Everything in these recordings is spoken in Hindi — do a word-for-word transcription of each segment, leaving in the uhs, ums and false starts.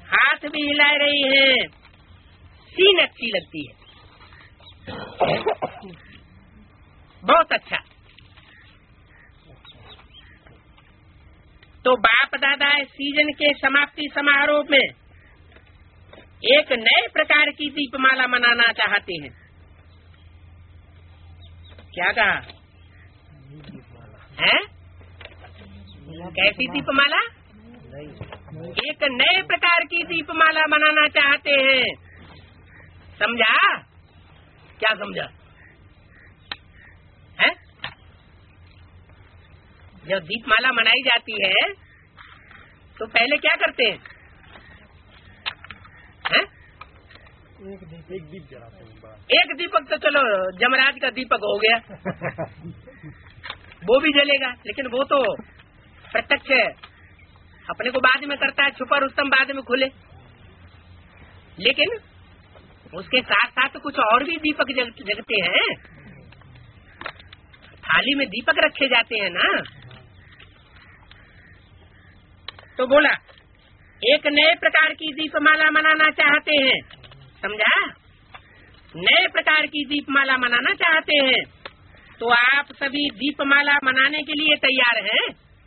हाथ भी हिला रही हैं, सीन अच्छी लगती है। बहुत अच्छा। तो बाप दादा सीजन के समाप्ति समारोह में एक नए प्रकार की दीपमाला मनाना चाहते हैं। क्या कहा है? कैसी दीपमाला? एक नए प्रकार की दीपमाला मनाना चाहते हैं। समझा? क्या समझा? है? जब दीपमाला मनाई जाती है तो पहले क्या करते हैं? है? एक दीप एक दीप जलाते हैं। एक दीपक तो चलो जमराज का दीपक हो गया, वो भी जलेगा, लेकिन वो तो प्रत्यक्ष अपने को बाद में करता है, छुपा रुस्तम बाद में खुले। लेकिन उसके साथ साथ कुछ और भी दीपक जग, जगते हैं। थाली में दीपक रखे जाते हैं ना। तो बोला एक नए प्रकार की दीपमाला मनाना चाहते हैं। समझा? नए प्रकार की दीपमाला मनाना चाहते हैं तो आप सभी दीपमाला मनाने के लिए तैयार हैं?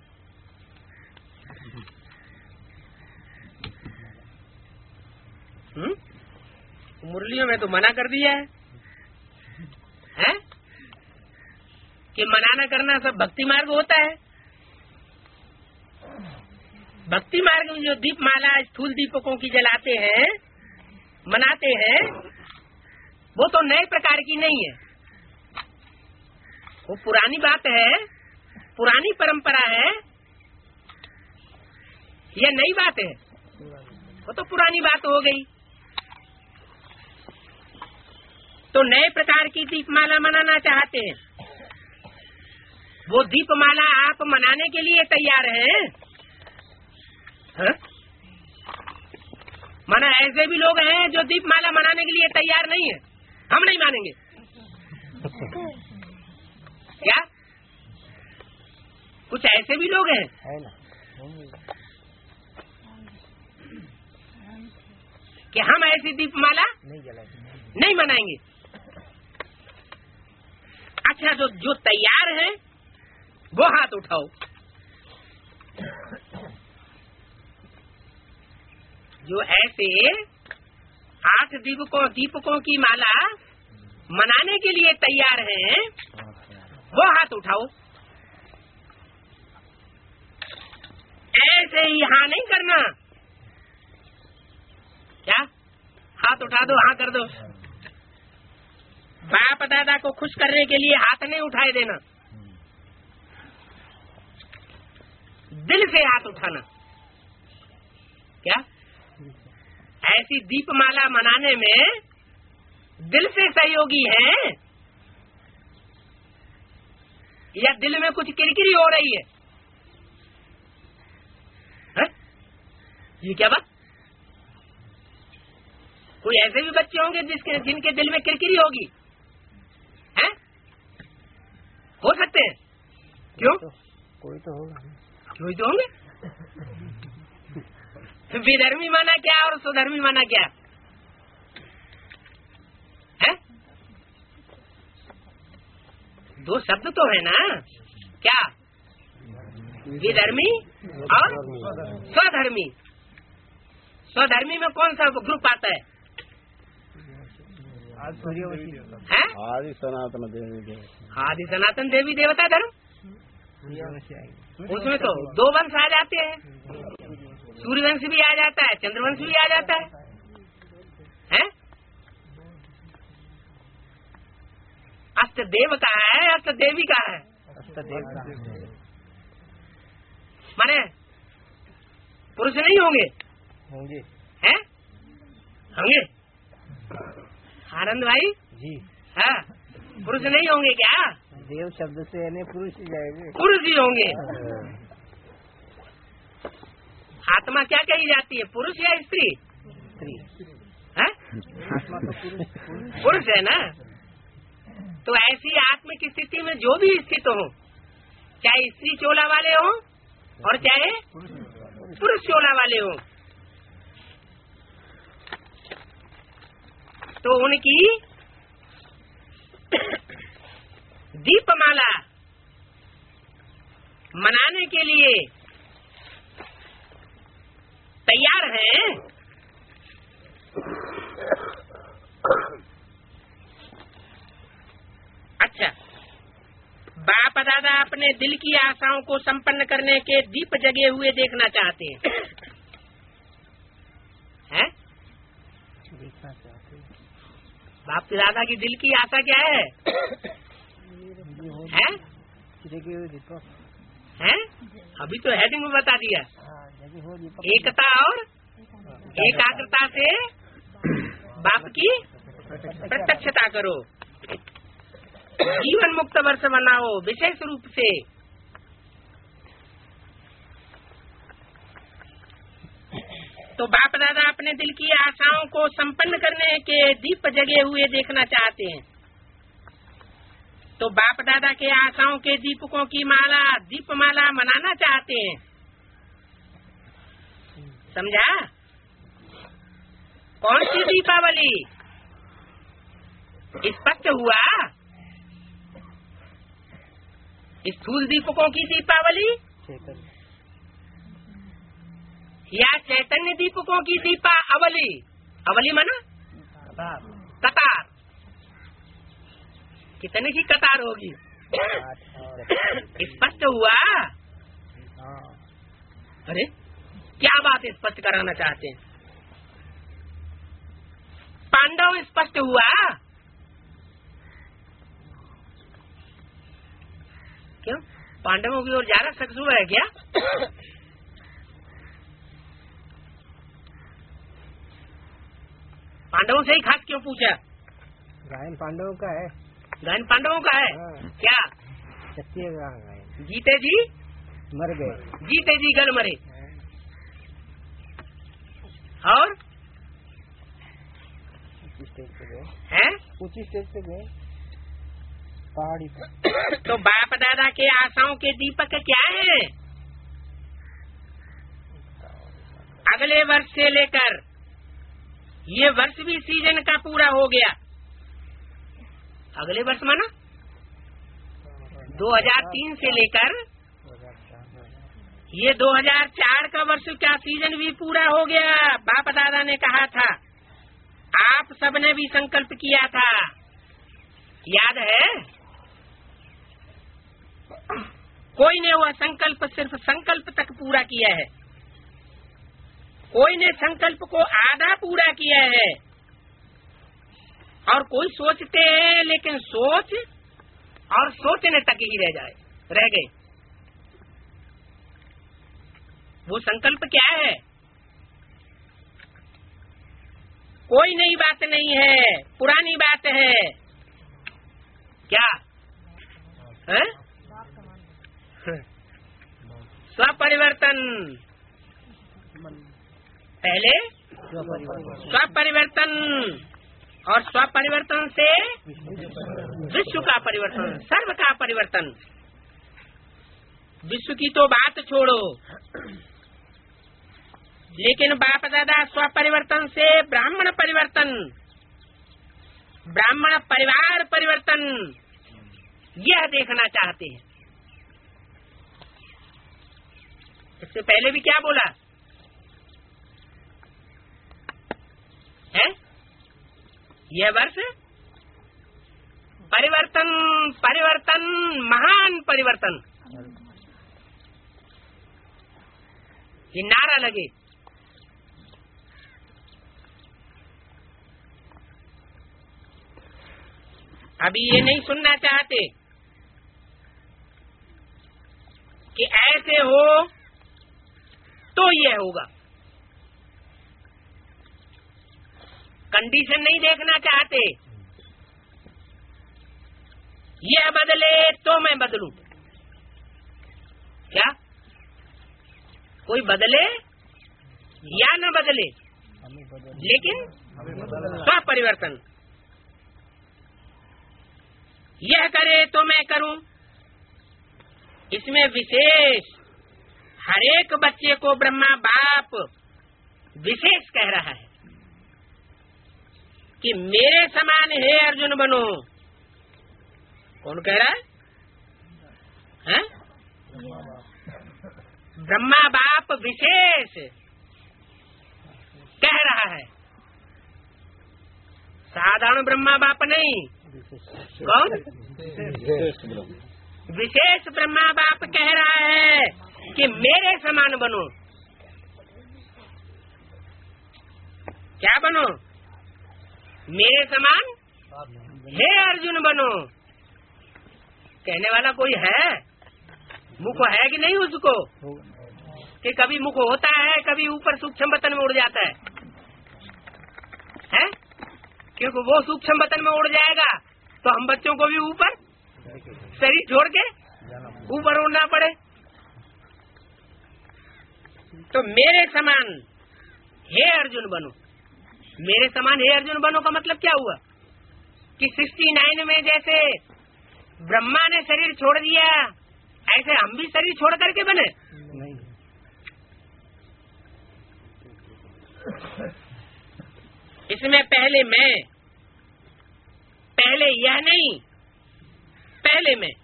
हम्म? मुरलियों में तो मना कर दिया है, है? कि मनाना करना सब भक्ति मार्ग होता है। भक्ति मार्ग में जो दीपमाला स्थूल दीपकों की जलाते हैं, मनाते हैं, वो तो नए प्रकार की नहीं है। वो पुरानी बात है, पुरानी परंपरा है। यह नई बात है, वो तो पुरानी बात हो गई। तो नए प्रकार की दीपमाला मनाना चाहते हैं। वो दीपमाला आप मनाने के लिए तैयार हैं? हाँ? माना ऐसे भी लोग हैं जो दीपमाला मनाने के लिए तैयार नहीं है। हम नहीं मानेंगे। क्या कुछ ऐसे भी लोग हैं? है ना? कि हम ऐसी दीपमाला नहीं जलाएंगे, नहीं मनाएंगे। अच्छा, जो जो तैयार है वो हाथ उठाओ। जो ऐसे आठ दीपकों दीपकों की माला मनाने के लिए तैयार हैं, वो हाथ उठाओ। ऐसे ही हाँ नहीं करना। क्या? हाथ उठा दो, हाँ कर दो। बाप दादा को खुश करने के लिए हाथ नहीं उठाए देना, दिल से हाथ उठाना। क्या? ऐसी दीपमाला मनाने में दिल से सहयोगी है या दिल में कुछ किरकिरी हो रही है? है? ये क्या बात? कोई ऐसे भी बच्चे होंगे जिसके जिनके दिल में किरकिरी होगी? हैं? हो सकते हैं। क्यों? कोई तो होगा। कोई तो होंगे। विधर्मी माना क्या और सुधर्मी माना क्या है? दो शब्द तो है ना। क्या? विधर्मी और स्वधर्मी। स्वधर्मी में कौन सा ग्रुप आता है? है? आदि सनातन देवी देवता। आदि सनातन देवी देवता धर्म। उसमें तो दो वंश आ जाते हैं। सूर्यवंश भी आ जाता है, चंद्रवंश भी आ जाता है। हैं? अष्ट देव का है, अष्ट देवी का है। माने पुरुष नहीं होंगे? होंगे। हैं? होंगे। आनंद भाई जी। हाँ, पुरुष नहीं होंगे क्या? देव शब्द से यानी पुरुष ही जाएंगे। पुरुष ही होंगे। आत्मा क्या कही जाती है, पुरुष या स्त्री? स्त्री। है? आत्मा तो पुरुष पुरुष है ना। तो ऐसी आत्मिक स्थिति में जो भी स्थित हो, चाहे स्त्री चोला वाले हो और चाहे पुरुष चोला वाले हो, तो उनकी दीपमाला मनाने के लिए तैयार हैं। अच्छा, बाप दादा अपने दिल की आशाओं को संपन्न करने के दीप जगे हुए देखना चाहते हैं, हैं? देखना चाहते हैं। बाप दादा की दिल की आशा क्या है? हैं? जगे हुए दीपक। हैं? अभी तो हेडिंग में बता दिया, हाँ, जगे हुए दीपक। एकता और एकाग्रता से बाप की प्रत्यक्षता करो, जीवन मुक्त वर्ष बनाओ विशेष रूप से। तो बाप दादा अपने दिल की आशाओं को संपन्न करने के दीप जगे हुए देखना चाहते हैं। तो बाप दादा के आशाओं के दीपकों की माला दीपमाला मनाना चाहते हैं। समझा? कौन सी दीपावली? स्पष्ट हुआ? स्थूल दीपकों की दीपावली या चैतन्य दीपकों की दीपावली? अवली माना कतार। कितने की कतार होगी? स्पष्ट हुआ? अरे क्या बात स्पष्ट कराना चाहते हैं? पांडव स्पष्ट हुआ? क्यों? पांडवों की ओर ज्यादा शख्स हुआ है क्या? पांडवों से ही खास क्यों पूछा? गायन पांडवों का है। गायन पांडवों का है? हाँ। क्या? सत्य गायन। जीते जी मर गए। जीते जी गल मरे। और ऊंची स्टेज पे गए। हैं? ऊंची स्टेज पे गए, पहाड़ी पर। तो बाप दादा के आशाओं के दीपक क्या है? अगले वर्ष से लेकर ये वर्ष भी सीजन का पूरा हो गया। अगले वर्ष माना दो हज़ार तीन से लेकर ये दो हज़ार चार का वर्ष का सीजन भी पूरा हो गया। बाप दादा ने कहा था, आप सबने भी संकल्प किया था, याद है? कोई ने वह संकल्प सिर्फ संकल्प तक पूरा किया है, कोई ने संकल्प को आधा पूरा किया है, और कोई सोचते हैं लेकिन सोच और सोचने तक ही रह जाए रह गए। वो संकल्प क्या है? कोई नई बात नहीं है, पुरानी बात है। क्या है? स्वपरिवर्तन। पहले स्वपरिवर्तन, और स्वपरिवर्तन से विश्व का परिवर्तन, सर्व का परिवर्तन। विश्व की तो बात छोड़ो, लेकिन बाप दादा स्वपरिवर्तन से ब्राह्मण परिवर्तन, ब्राह्मण परिवार परिवर्तन यह देखना चाहते हैं। इससे पहले भी क्या बोला है? यह वर्ष परिवर्तन, परिवर्तन, महान परिवर्तन, ये नारा लगे। अभी ये नहीं सुनना चाहते कि ऐसे हो तो ये होगा, कंडीशन नहीं देखना चाहते। यह बदले तो मैं बदलूं। क्या कोई बदले या न बदले, लेकिन स्वपरिवर्तन यह करे तो मैं करूं। इसमें विशेष हर एक बच्चे को ब्रह्मा बाप विशेष कह रहा है। कि मेरे समान हे अर्जुन बनो। कौन कह रहा है, है? ब्रह्मा बाप विशेष कह रहा है, साधारण ब्रह्मा बाप नहीं। कौन? विशेष ब्रह्मा बाप कह रहा है कि मेरे समान बनो। क्या बनो? मेरे समान हे अर्जुन बनो। कहने वाला कोई है? मुख है कि नहीं उसको? कि कभी मुख होता है, कभी ऊपर सूक्ष्म बतन में उड़ जाता है, है? क्योंकि वो सूक्ष्म बतन में उड़ जाएगा तो हम बच्चों को भी ऊपर शरीर छोड़ के ऊपर उड़ना पड़े। तो मेरे समान हे अर्जुन बनो। मेरे समान हे अर्जुन बनो का मतलब क्या हुआ कि सिक्सटी नाइन में जैसे ब्रह्मा ने शरीर छोड़ दिया, ऐसे हम भी शरीर छोड़ करके बने? नहीं। इसमें पहले मैं, पहले यह नहीं, पहले मैं,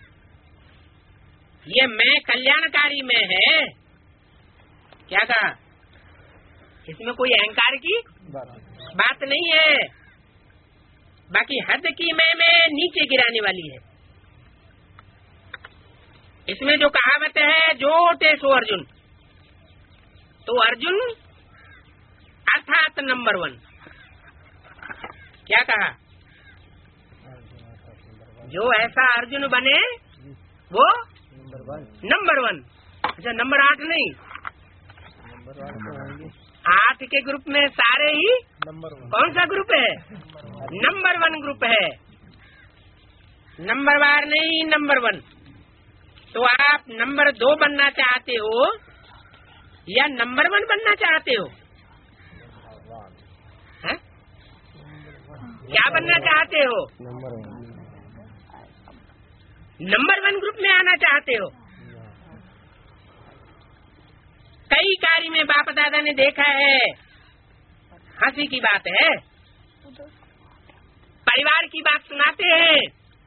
ये मैं कल्याणकारी में है। क्या कहा? इसमें कोई अहंकार की बात नहीं है, बाकी हद की मैं में नीचे गिराने वाली है। इसमें जो कहावत है जो ते सो अर्जुन, तो अर्जुन अर्थात नंबर वन। क्या कहा? जो ऐसा अर्जुन बने वो नंबर वन। अच्छा, नंबर आठ नहीं, आठ के ग्रुप में सारे ही नंबर वन। कौन सा ग्रुप है? नंबर वन ग्रुप है, नंबर वार नहीं, नंबर वन। तो आप नंबर दो बनना चाहते हो या नंबर वन बनना चाहते हो? है? क्या बनना चाहते हो? नंबर वन ग्रुप में आना चाहते हो? कई कार्य में बाप दादा ने देखा है, हंसी की बात है, परिवार की बात सुनाते हैं।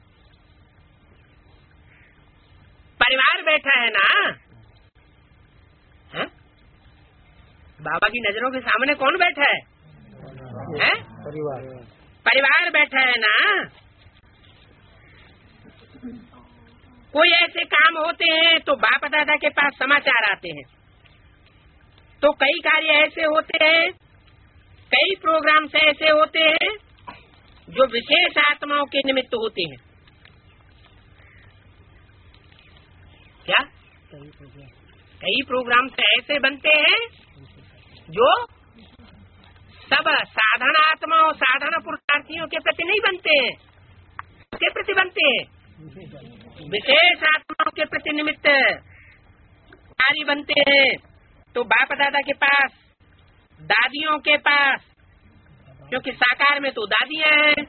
परिवार बैठा है ना, है? बाबा की नजरों के सामने कौन बैठा है? है? परिवार। परिवार बैठा है ना। कोई ऐसे काम होते हैं तो बाप दादा के पास समाचार आते हैं। तो कई कार्य ऐसे होते हैं, कई प्रोग्राम्स ऐसे होते हैं जो विशेष आत्माओं के निमित्त होते हैं। क्या? कई प्रोग्राम्स ऐसे बनते हैं जो सब साधारण आत्माओं, साधारण पुरुषार्थियों के प्रति नहीं बनते हैं, के प्रति बनते हैं, विशेष आत्माओं के प्रति निमित्त कार्य बनते हैं। तो बाप दादा के पास, दादियों के पास, क्योंकि साकार में तो दादियां हैं,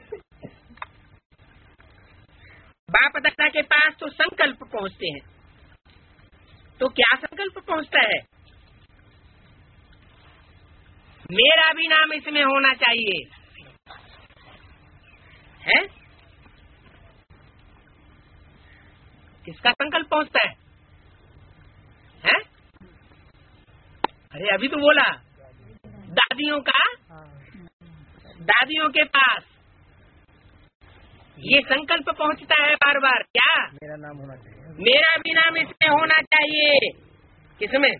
बाप दादा के पास तो संकल्प पहुंचते हैं। तो क्या संकल्प पहुंचता है? मेरा भी नाम इसमें होना चाहिए, है? किसका संकल्प पहुंचता है? है? अरे अभी तो बोला दादियों का, दादियों के पास ये संकल्प पहुंचता है बार बार। क्या? मेरा नाम होना चाहिए, मेरा भी नाम इसमें होना चाहिए। किसमें?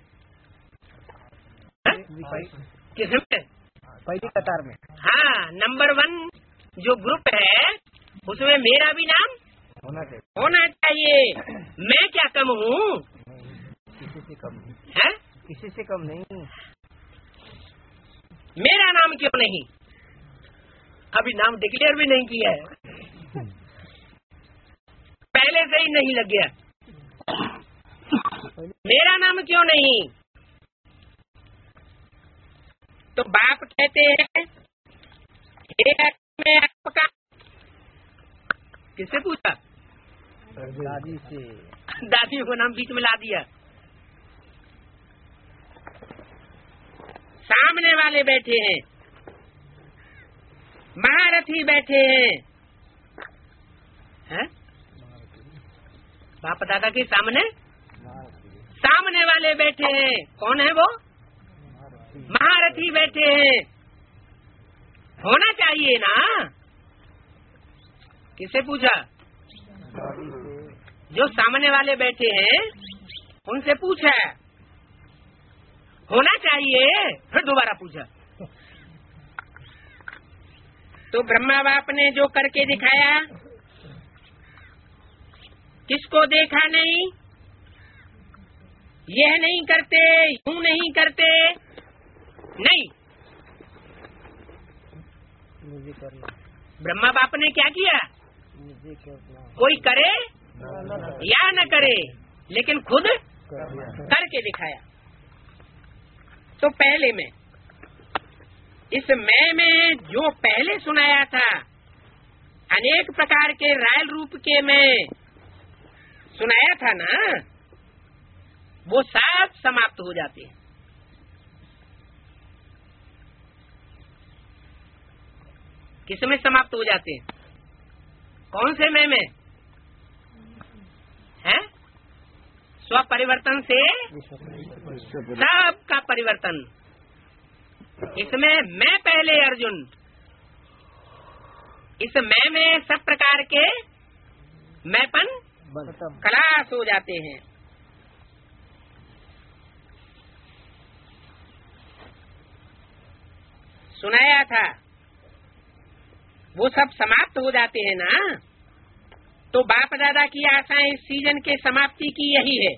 किसमें? पहली कतार में। हाँ, नंबर वन जो ग्रुप है उसमें मेरा भी नाम होना चाहिए, होना चाहिए। मैं क्या कम हूँ? किसी से कम है? किसी से कम नहीं। मेरा नाम क्यों नहीं? अभी नाम डिक्लेयर भी नहीं किया है, पहले से ही नहीं लग गया। मेरा नाम क्यों नहीं? तो बाप कहते हैं मैं आपका, किससे पूछा? दादी से। दादियों को नाम बीच में ला दिया। सामने वाले बैठे हैं, महारथी बैठे हैं, हैं? बाप दादा के सामने सामने वाले बैठे हैं, कौन है वो? महारथी बैठे हैं। होना चाहिए ना? किसे पूछा? जो सामने वाले बैठे हैं उनसे पूछा, होना चाहिए, फिर दोबारा पूछा। तो ब्रह्मा बाप ने जो करके दिखाया, किसको देखा नहीं? यह नहीं करते, यूं नहीं करते, नहीं, मुझे करना। ब्रह्मा बाप ने क्या किया? मुझे करना। कोई करे या न करे, लेकिन खुद करके दिखाया। तो पहले में, इस मैं में जो पहले सुनाया था, अनेक प्रकार के रायल रूप के में सुनाया था ना, वो सब समाप्त हो जाते हैं। किसमें समाप्त हो जाते हैं? कौन से मैं में है? स्व परिवर्तन से सब का परिवर्तन। इसमें मैं पहले अर्जुन, इस मैं में सब प्रकार के मैंपन खलास हो जाते हैं। सुनाया था वो सब समाप्त हो जाते हैं ना। तो बाप दादा की आशाएं इस सीजन के समाप्ति की यही है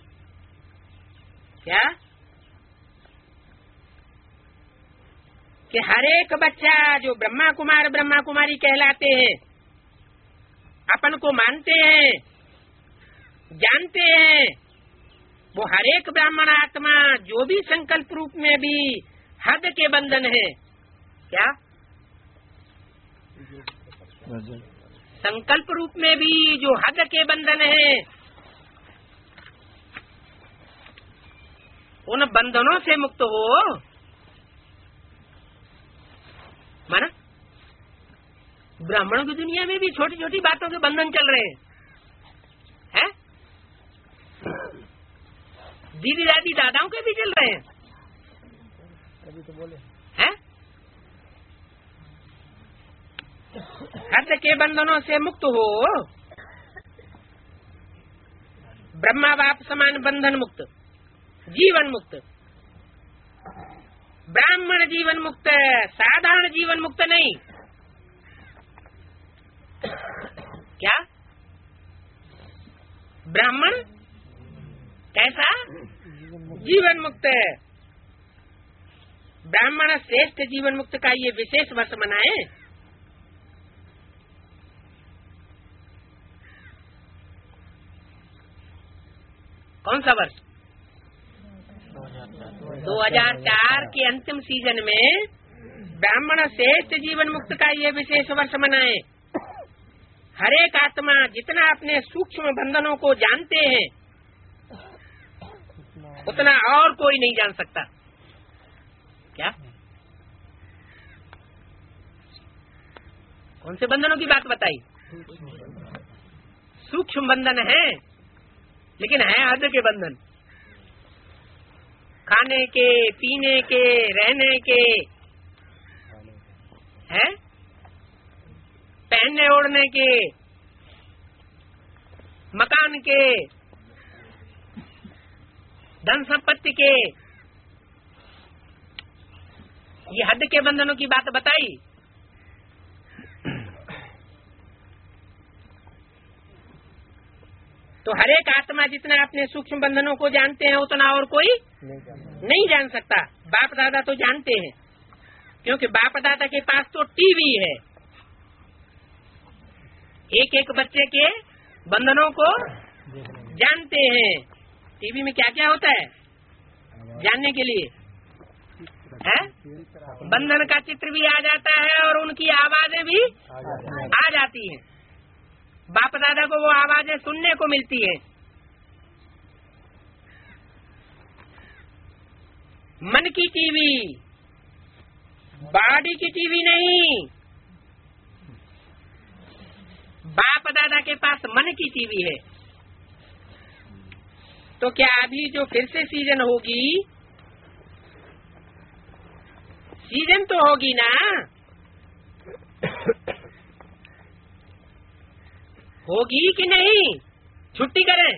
क्या? कि हर एक बच्चा जो ब्रह्मा कुमार ब्रह्मा कुमारी कहलाते हैं, अपन को मानते हैं, जानते हैं, वो हर एक ब्राह्मण आत्मा जो भी संकल्प रूप में भी हद के बंधन है, क्या संकल्प रूप में भी जो हद के बंधन है, उन बंधनों से मुक्त हो। माना ब्राह्मणों की दुनिया में भी छोटी छोटी बातों के बंधन चल रहे हैं, हैं? दीदी दादी दादाओं के भी चल रहे हैं, कभी तो बोले हैं? हद के बंधनों से मुक्त हो, ब्रह्मा बाप समान बंधन मुक्त, जीवन मुक्त, ब्राह्मण जीवन मुक्त, साधारण जीवन मुक्त नहीं। क्या ब्राह्मण कैसा? जीवन मुक्त। ब्राह्मण श्रेष्ठ जीवन मुक्त का ये विशेष वर्ष मनाए। कौन सा वर्ष? दो हज़ार चार के अंतिम सीजन में ब्राह्मण श्रेष्ठ जीवन मुक्त का ये विशेष वर्ष मनाए। हर एक आत्मा जितना अपने सूक्ष्म बंधनों को जानते हैं, उतना और कोई नहीं जान सकता। क्या? कौन से बंधनों की बात बताई? सूक्ष्म बंधन है, लेकिन है हद के बंधन। खाने के, पीने के, रहने के, हैं? पहनने ओढ़ने के, मकान के, धन संपत्ति के, ये हद के बंधनों की बात बताई। तो हर एक आत्मा जितना अपने सूक्ष्म बंधनों को जानते हैं, उतना और कोई नहीं जान सकता। बाप दादा तो जानते हैं, क्योंकि बाप दादा के पास तो टीवी है। एक एक बच्चे के बंधनों को जानते हैं। टीवी में क्या क्या होता है जानने के लिए है? बंधन का चित्र भी आ जाता है और उनकी आवाजें भी आ जाती हैं। बाप दादा को वो आवाजें सुनने को मिलती है। मन की टीवी, बॉडी की टीवी नहीं, बाप दादा के पास मन की टीवी है, तो क्या अभी जो फिर से सीजन होगी, सीजन तो होगी ना, होगी कि नहीं? छुट्टी करें,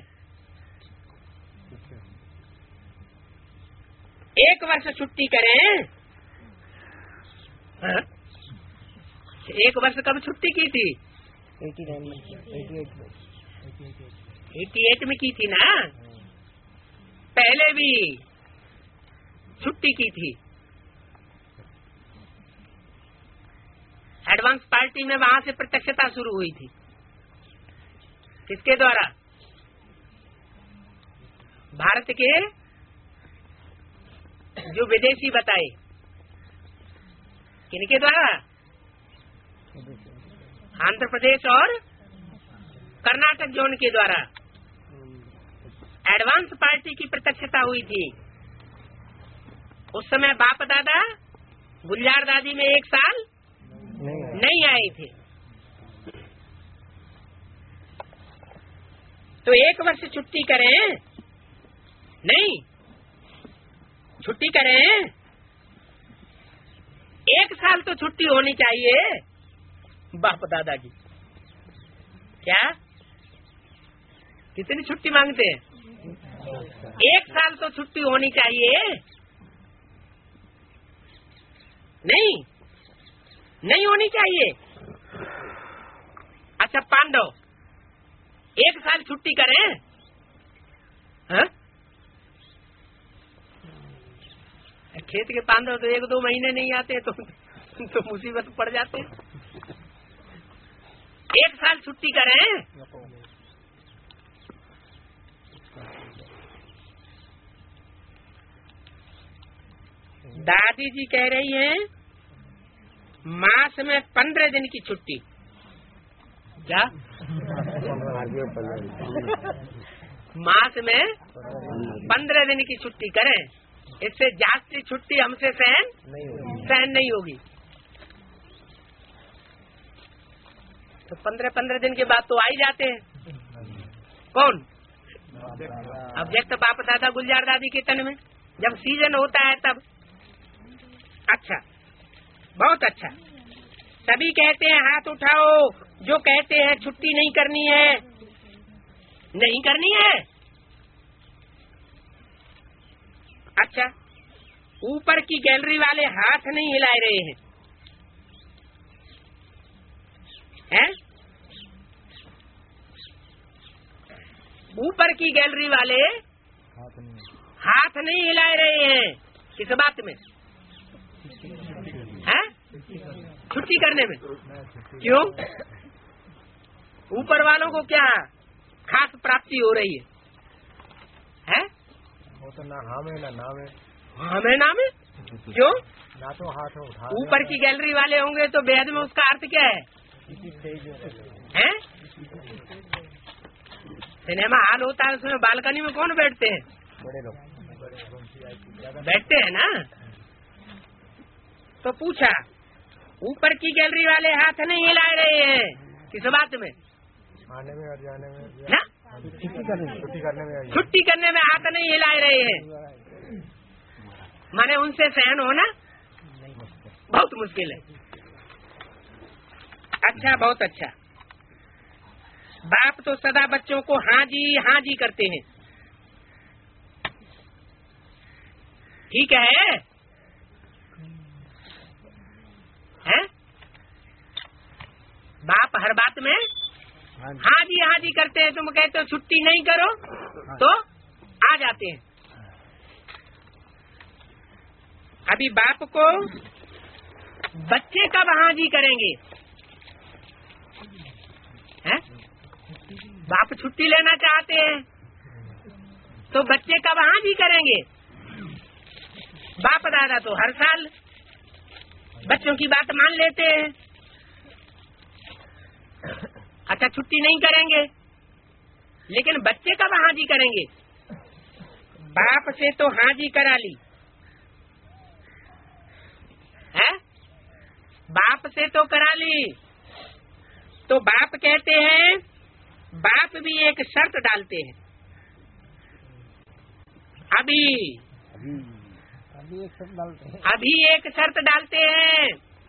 एक वर्ष छुट्टी करें। हाँ? एक वर्ष कब छुट्टी की थी? एटी नाइन में, एटी एट में, एटी एट में की थी ना। पहले भी छुट्टी की थी। एडवांस पार्टी में वहां से प्रत्यक्षता शुरू हुई थी। किसके द्वारा? भारत के जो विदेशी बताए, किनके द्वारा? आंध्र प्रदेश और कर्नाटक जोन के द्वारा एडवांस पार्टी की प्रत्यक्षता हुई थी। उस समय बाप दादा गुलजार दादी में एक साल नहीं, नहीं आए थे। तो एक वर्ष छुट्टी करें, नहीं छुट्टी करें, एक साल तो छुट्टी होनी चाहिए बाप दादा की। क्या कितनी छुट्टी मांगते हैं? एक साल तो छुट्टी होनी चाहिए। नहीं नहीं होनी चाहिए। अच्छा पांडव एक साल छुट्टी करें? हाँ? खेत के पांडव तो एक दो महीने नहीं आते तो तो मुसीबत पड़ जाते। एक साल छुट्टी करें? दादी जी कह रही हैं मास में पंद्रह दिन की छुट्टी। क्या मास में पंद्रह दिन की छुट्टी करें? इससे ज्यादा छुट्टी हमसे सहन सहन नहीं होगी। तो पंद्रह पंद्रह दिन के बाद तो आ ही जाते हैं। कौन? अव्यक्त बाप दादा गुलजार दादी के तन में जब सीजन होता है तब। अच्छा, बहुत अच्छा। सभी कहते हैं हाथ उठाओ जो कहते हैं छुट्टी नहीं करनी है। नहीं करनी है? अच्छा, ऊपर की गैलरी वाले हाथ नहीं हिला रहे हैं, हैं? ऊपर की गैलरी वाले हाथ नहीं हिला रहे हैं। किस बात में? हैं? छुट्टी करने में। क्यों? ऊपर वालों को क्या खास प्राप्ति हो रही है? हैं? वो तो ना हाँ में ना ना में। हाँ में ना में? क्यों? ना तो हाथ उठा। ऊपर की गैलरी वाले होंगे तो बेहद में उसका अर्थ क्या है? हैं? सिनेमा हॉल होता है, उसमें बालकनी में कौन बैठते हैं? बड़े लोग बैठते हैं ना। तो पूछा ऊपर की गैलरी वाले हाथ नहीं हिला रहे हैं। किस बात में? आने में और जाने में ना? छुट्टी करने में छुट्टी करने में छुट्टी करने में हाथ नहीं हिला रहे हैं। माने उनसे सहन होना बहुत मुश्किल है। अच्छा, बहुत अच्छा। बाप तो सदा बच्चों को हाँ जी हाँ जी करते हैं। ठीक है, हैं? बाप हर बात में हाँ जी हाँ जी करते हैं। तुम कहते हो छुट्टी नहीं करो तो आ जाते हैं। अभी बाप को बच्चे कब हाँ जी करेंगे? हैं? बाप छुट्टी लेना चाहते हैं तो बच्चे कब हाँ जी करेंगे? बाप दादा तो हर साल बच्चों की बात मान लेते हैं। अच्छा, छुट्टी नहीं करेंगे, लेकिन बच्चे कब हाँ जी करेंगे? बाप से तो हाँ जी करा ली है, बाप से तो करा ली, तो बाप कहते हैं, बाप भी एक शर्त डालते हैं। अभी अभी एक शर्त डालते हैं अभी एक शर्त डालते हैं।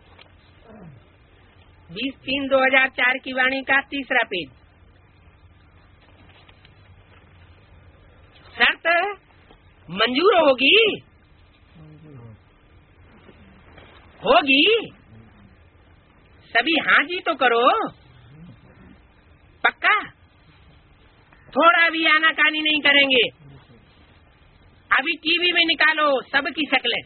बीस तीन दो हजार चार की वाणी का तीसरा पेज। शर्त मंजूर होगी होगी सभी हाँ जी तो करो, पक्का? थोड़ा भी आनाकानी नहीं करेंगे। अभी टीवी में निकालो सबकी शक्लें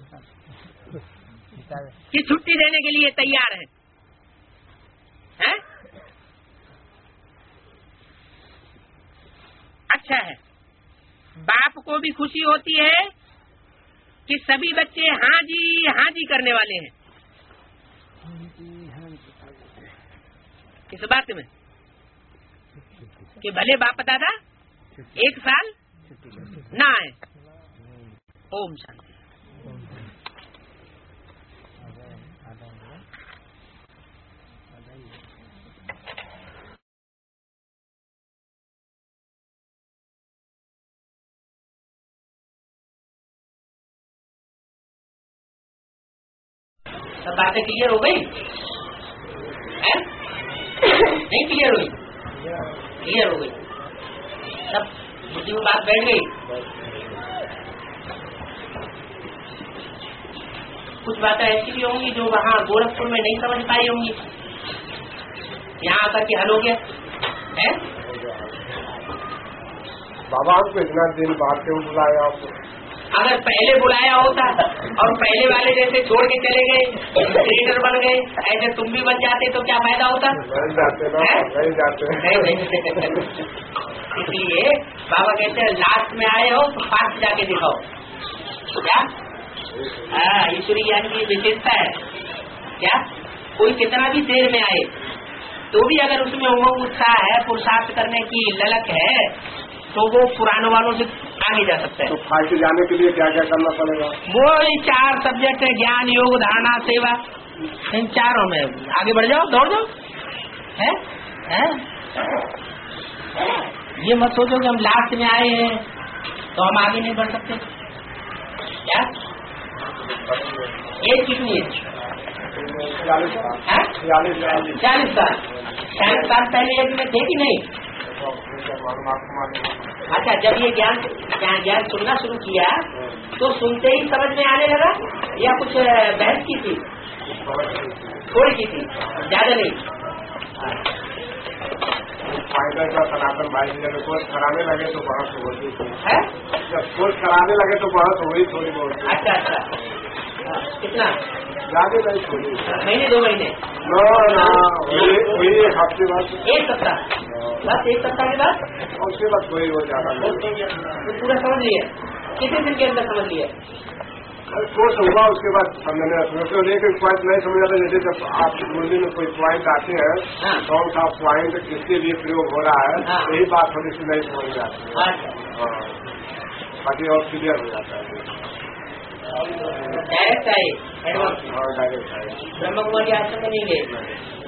कि छुट्टी देने के लिए तैयार है, है? अच्छा है, बाप को भी खुशी होती है कि सभी बच्चे हाँ जी हाँ जी करने वाले हैं इस बात में कि भले बाप दादा एक साल ना आए। ओम शांति। सब बातें क्लियर हो गई? है? नहीं क्लियर हुई? क्लियर हो गई सब, बुद्धि में बात बैठ गई। कुछ बातें ऐसी भी होंगी जो वहाँ गोरखपुर में नहीं समझ पाई होंगी, यहाँ आकर के हल हो गया है। बाबा आपको इतना दिन बाद क्यों बुलाया आपको? अगर पहले बुलाया होता और पहले वाले जैसे छोड़ के चले गए, लीडर बन गए, ऐसे तुम भी बन जाते तो क्या फायदा होता? नहीं जाते ना, नहीं जाते। नहीं नहीं इसलिए बाबा कहते हैं लास्ट में आए हो तो फास्ट जाके दिखाओ। क्या? हाँ, ईश्वरी ज्ञान की विशेषता है। क्या? कोई कितना भी देर में आए तो भी अगर उसमें उमंग उत्साह है, पुरुषार्थ करने की ललक है, तो वो पुराने वालों से आगे जा सकता है। तो फास्ट जाने के लिए क्या क्या करना पड़ेगा? वो चार सब्जेक्ट है, ज्ञान, योग, धारणा, सेवा। इन चारों में आगे बढ़ जाओ, दौड़ जाओ। है? है? ये मत सोचो कि हम लास्ट में आए हैं तो हम आगे नहीं बढ़ सकते। क्या एज कितनी है? चालीस साल। चालीस चालीस साल। चालीस साल पहले एज में थे कि नहीं? अच्छा, जब ये ज्ञान ज्ञान सुनना शुरू किया तो सुनते ही समझ में आने लगा या कुछ बहस की थी? थोड़ी की थी, ज्यादा नहीं। फायदा का सनातन भाई जब कोर्स कराने लगे तो बहस होती है। जब कोर्स कराने लगे तो बहस हुई थोड़ी बहुत। अच्छा अच्छा, कितना? ज्यादा नहीं, थोड़ी महीने दो महीने? नो ना, वही एक हफ्ते बाद, एक सप्ताह बस। एक सप्ताह के बाद उसके बाद कोई हो जाता तो पूरा समझ लिया? कितने दिन के अंदर समझ लिया? कोर्स हुआ उसके बाद समझने तो लेकिन पॉइंट नहीं समझ आता। जैसे जब आपकी मुंडी में कोई पॉइंट आते हैं, हाँ। कौन सा पॉइंट किसके लिए प्रयोग हो रहा है, हाँ। यही बात थोड़ी सी नहीं समझ जाती है। अच्छा, बाकी और क्लियर हो जाता है। डायरेक्ट आए एडवांस? हाँ, डायरेक्ट आए। ब्रह्म कुमारी आश्रम में नहीं गए?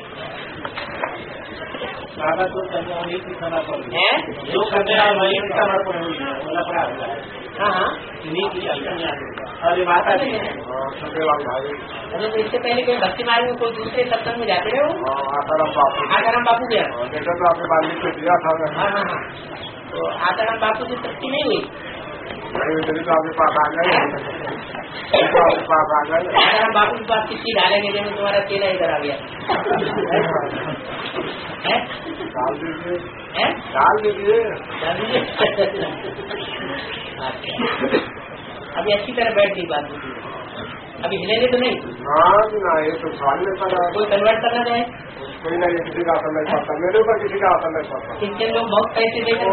है? जो करने हाँ हाँ, अरे बात अरे तो इससे पहले कोई भक्ति मार्ग में कोई दूसरे सत्संग में जाते रहे हो? आसाराम बापू। आसाराम बापू गया? जैसा तो आपने बाल्मीकि को दिया था। हाँ हाँ हाँ, तो आसाराम बापू से तृप्ति नहीं हुई? नहीं, चलिए तो आपके पास आ गए, आपके पास आ गए। आसाराम बापू के पास किसी डालेंगे जब तुम्हारा चेला इधर आ गया है? डाल दीजिए, है? डाल दीजिए। डाल दीजिए। अभी अच्छी तरह बैठ गई बात, अभी हिलेंगे तो नहीं? हाँ ना, ये तो सवाल नहीं पड़ा। कोई कन्वर्ट करना चाहे? कोई नहीं, किसी का असर नहीं पड़ता, मेरे ऊपर किसी का असर नहीं पड़ता। कितने लोग बहुत पैसे देकर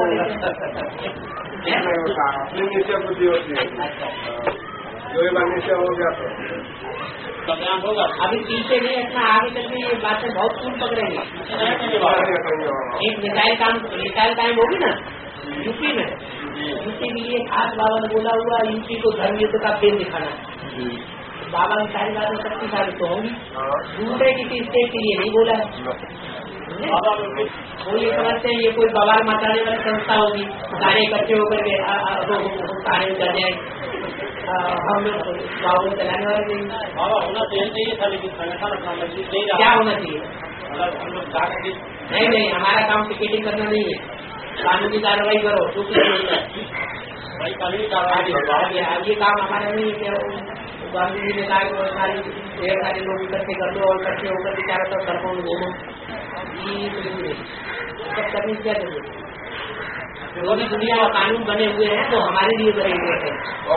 नहीं होता, अपनी नीचे बुद्धि होती है। जो एक बार नीचे हो गया तो होगा। अभी पीछे नहीं हटना, आगे चलते ये बातें बहुत खून पकड़ेंगे। एक मिसाइल काम मिसाइल टाइम होगी ना यूपी में, यूपी के लिए खास बाबा ने बोला हुआ यूपी को धर्म युद्ध का खेल दिखाना। बाबा की सारी बातें शक्तिशाली तो होंगी, दूसरे किसी स्टेट के लिए नहीं बोला है। वो ये समझते हैं ये कोई बवाल मचाने वाली संस्था होगी, सारे इकट्ठे होकर के कार्य कर जाए, हम लोग गाँव में चलाने वाले नहीं। होना चाहिए था, लेकिन संगठन अपना मजबूत नहीं, क्या होना चाहिए? नहीं नहीं, हमारा काम टिकेटिंग करना नहीं है, कानूनी कार्रवाई करो, जो भाई कानूनी कार्रवाई। ये काम हमारा नहीं है। गांधी जी ने कहा सारी ढेर सारे लोग इकट्ठे कर लो और इकट्ठे होकर बेचारा तो सड़कों में घूमो, ये सब करने की क्या जरूरत है? जो भी दुनिया में कानून बने हुए हैं तो हमारे लिए बने हुए हैं।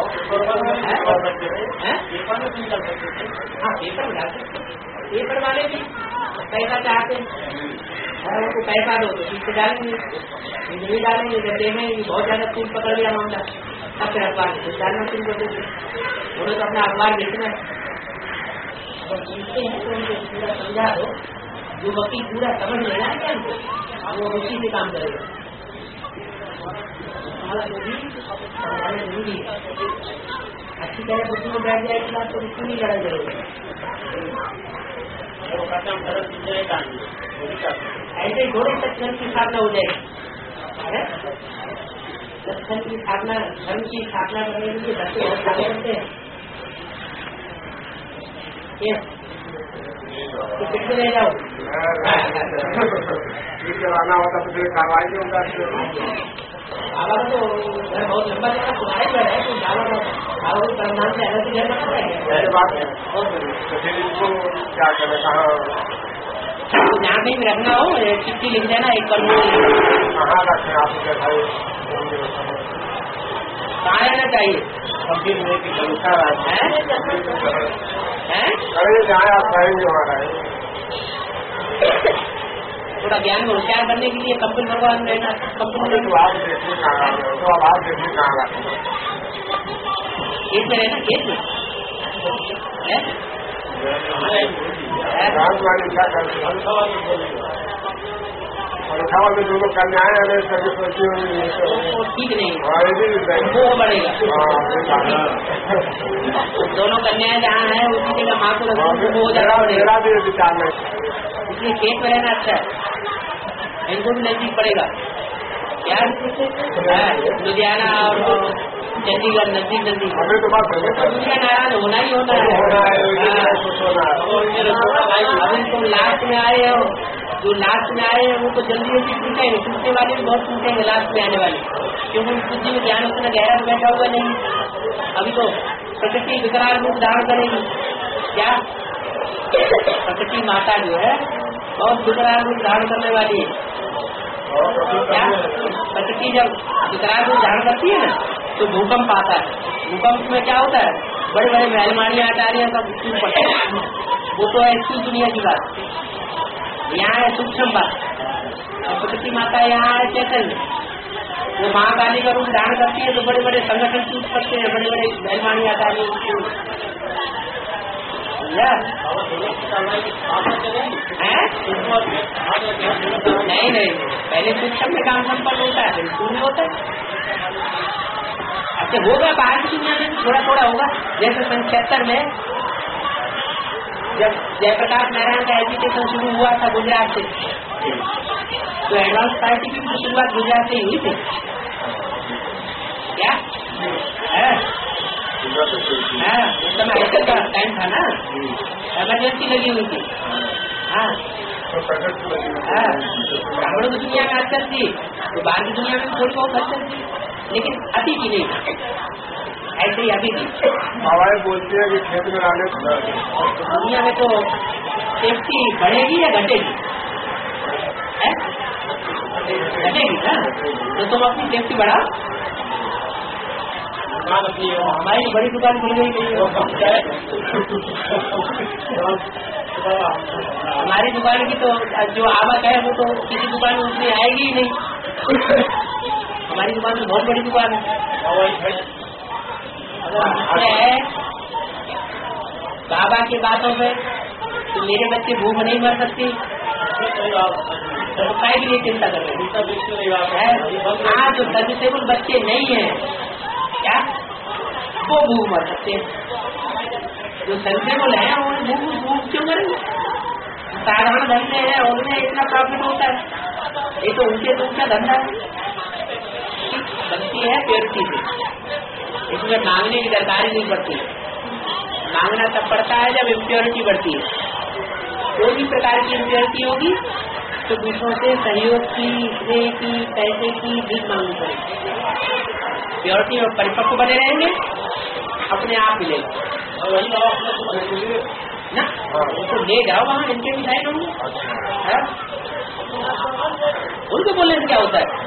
हाँ, पेपर में डालते, पेपर वाले भी पैसा चाहते हैं, उनको पैसा दो तो ठीक से डालेंगे, नहीं डालेंगे जब देखेंगे बहुत ज्यादा खून पकड़ लिया मामला, तब फिर अखबार में डालना शुरू कर देते। उन्होंने तो अपना अखबार बेचना है, अगर पूछते हैं तो उनको पूरा समझा दो, जो वकील पूरा समझ लेना है क्या उनको, वो उसी से काम करेगा। अच्छी तरह बुद्धि में बैठ जाए इस बात तो उसकी नहीं लड़ाई करेगा। ऐसे ही थोड़े सत्संग की स्थापना हो जाएगी। सत्संग की स्थापना, धर्म की स्थापना करने के लिए बच्चे बहुत कार्य करते हैं। कितने ले जाओ चलाना होता तो फिर कार्रवाई नहीं होता। बाबा तो घर बहुत लंबा चला सुनाया गया है, तो बाबा बाबा को परमाधान से अलग से रहना पड़ता है। बात है तो फिर इसको क्या करें, कहाँ जहाँ कहीं भी रखना हो चिट्ठी लिख देना, एक कर कहाँ रखें आप, कहाँ रहना चाहिए जहाँ आप रहेंगे वहाँ रहे। थोड़ा ज्ञान में होशियार करने के लिए कपिल भगवान रहना, कपिल तो आप देखिए कहाँ तो अब आप देखिए कहाँ रखें, खेत में रहना, खेत में क्या करते और में दोनों कन्याएं हमें सभी सोची होंगी, ठीक नहीं वो बढ़ेगा। दोनों कन्याएं जहाँ है उसी जगह माँ को वो ज्यादा बढ़ेगा भी विचार में, इसलिए खेत में रहना अच्छा है, इनको भी नजदीक पड़ेगा यार। लुधियाना और चंडीगढ़ नजदीक नजदीक हमें तो बात दुनिया नाराज होना ही होना है। अब तुम लास्ट में आए हो, जो लास्ट में आए हैं वो तो जल्दी जल्दी टूटेंगे, टूटने वाले भी बहुत टूटेंगे लास्ट में आने वाले, क्योंकि उस बुद्धि में ज्ञान उतना गहरा बैठा हुआ नहीं। अभी तो प्रकृति विकराल रूप धारण करेगी, क्या प्रकृति माता जो है बहुत विकराल रूप धारण करने वाली है। क्या प्रकृति जब विकराल रूप धारण करती है ना तो भूकंप आता है, भूकंप में क्या होता है, बड़े बड़े महलमारियां अटारियां सब टूट पड़ते हैं, वो तो है इसकी दुनिया की बात। यहाँ है सूक्ष्म बात, और प्रकृति माता यहाँ है चैतन्य, वो महाकाली का रूप धारण करती है तो बड़े बड़े संगठन टूट पड़ते हैं, बड़े बड़े महलमानी अटारियां। नहीं नहीं, पहले सूक्ष्म में काम संपन्न होता है फिर पूर्ण होता है। अच्छा होगा बाहर की दुनिया में थोड़ा थोड़ा होगा, जैसे सन छिहत्तर में जब जयप्रकाश नारायण का एजुकेशन शुरू हुआ था गुजरात से, तो एडवांस पार्टी की भी शुरुआत गुजरात से हुई थी। क्या है उस समय ऐसे का टाइम था ना, इमरजेंसी लगी हुई थी। हाँ ब्राह्मणों की दुनिया में अड़चन थी तो बाहर की दुनिया में थोड़ी बहुत अड़चन थी, लेकिन अति की नहीं, ऐसे ही अभी भी हवाएं बोलती है कि खेत में आने दुनिया में तो सेफ्टी बढ़ेगी या घटेगी? घटेगी ना, तो तुम अपनी सेफ्टी बढ़ाओ। हमारी बड़ी दुकान खुल गई नहीं, हमारी दुकान की तो जो आवक है वो तो किसी दुकान में उतनी आएगी ही नहीं। हमारी दुकान तो बहुत बड़ी दुकान है। है बाबा की बातों पे तो मेरे बच्चे भूख नहीं मर सकती, तो काय के लिए चिंता कर रहे हैं? हाँ, जो सर्विसेबल बच्चे नहीं है क्या वो भूख मर सकते हैं, जो सर्विसेबल है वो भूख भूख क्यों मरेंगे? साधारण धंधे हैं उनमें इतना प्रॉफिट होता है, ये तो उनके तो उनका धंधा है। बनती है प्योरिटी से, इसमें मांगने की दरकार नहीं पड़ती। मांगना तब पड़ता है जब इम्प्योरिटी बढ़ती है। कोई भी प्रकार की इम्प्योरिटी होगी तो दूसरों से सहयोग की, स्नेह की, पैसे की भीख मांगनी पड़ेगी। प्योरिटी और परिपक्व बने रहेंगे, अपने आप मिलेगा ना। उनको ले जाओ वहाँ, इनके भी साइड होंगे। उनको बोलने से क्या होता है?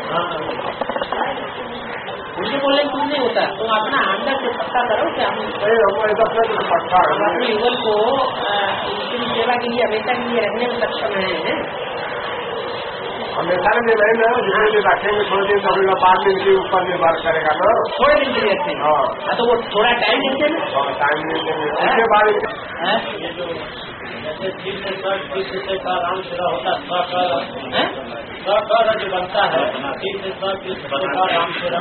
उनके बोलने से कुछ नहीं होता। तुम अपना अंदर से पक्का करो कि हम अपने युगल को उनकी सेवा के लिए हमेशा के लिए रखने में सक्षम है। हमेशा नहीं रहेगा, जितने दिन रखेंगे थोड़े दिन तो बाद में इनके ऊपर निर्भर करेगा ना। थोड़े दिन के लिए रखेंगे। हाँ, तो वो थोड़ा टाइम देते हैं ना। टाइम नहीं देंगे उसके बाद का राम सेवा होता है, जो बनता है राम सेवा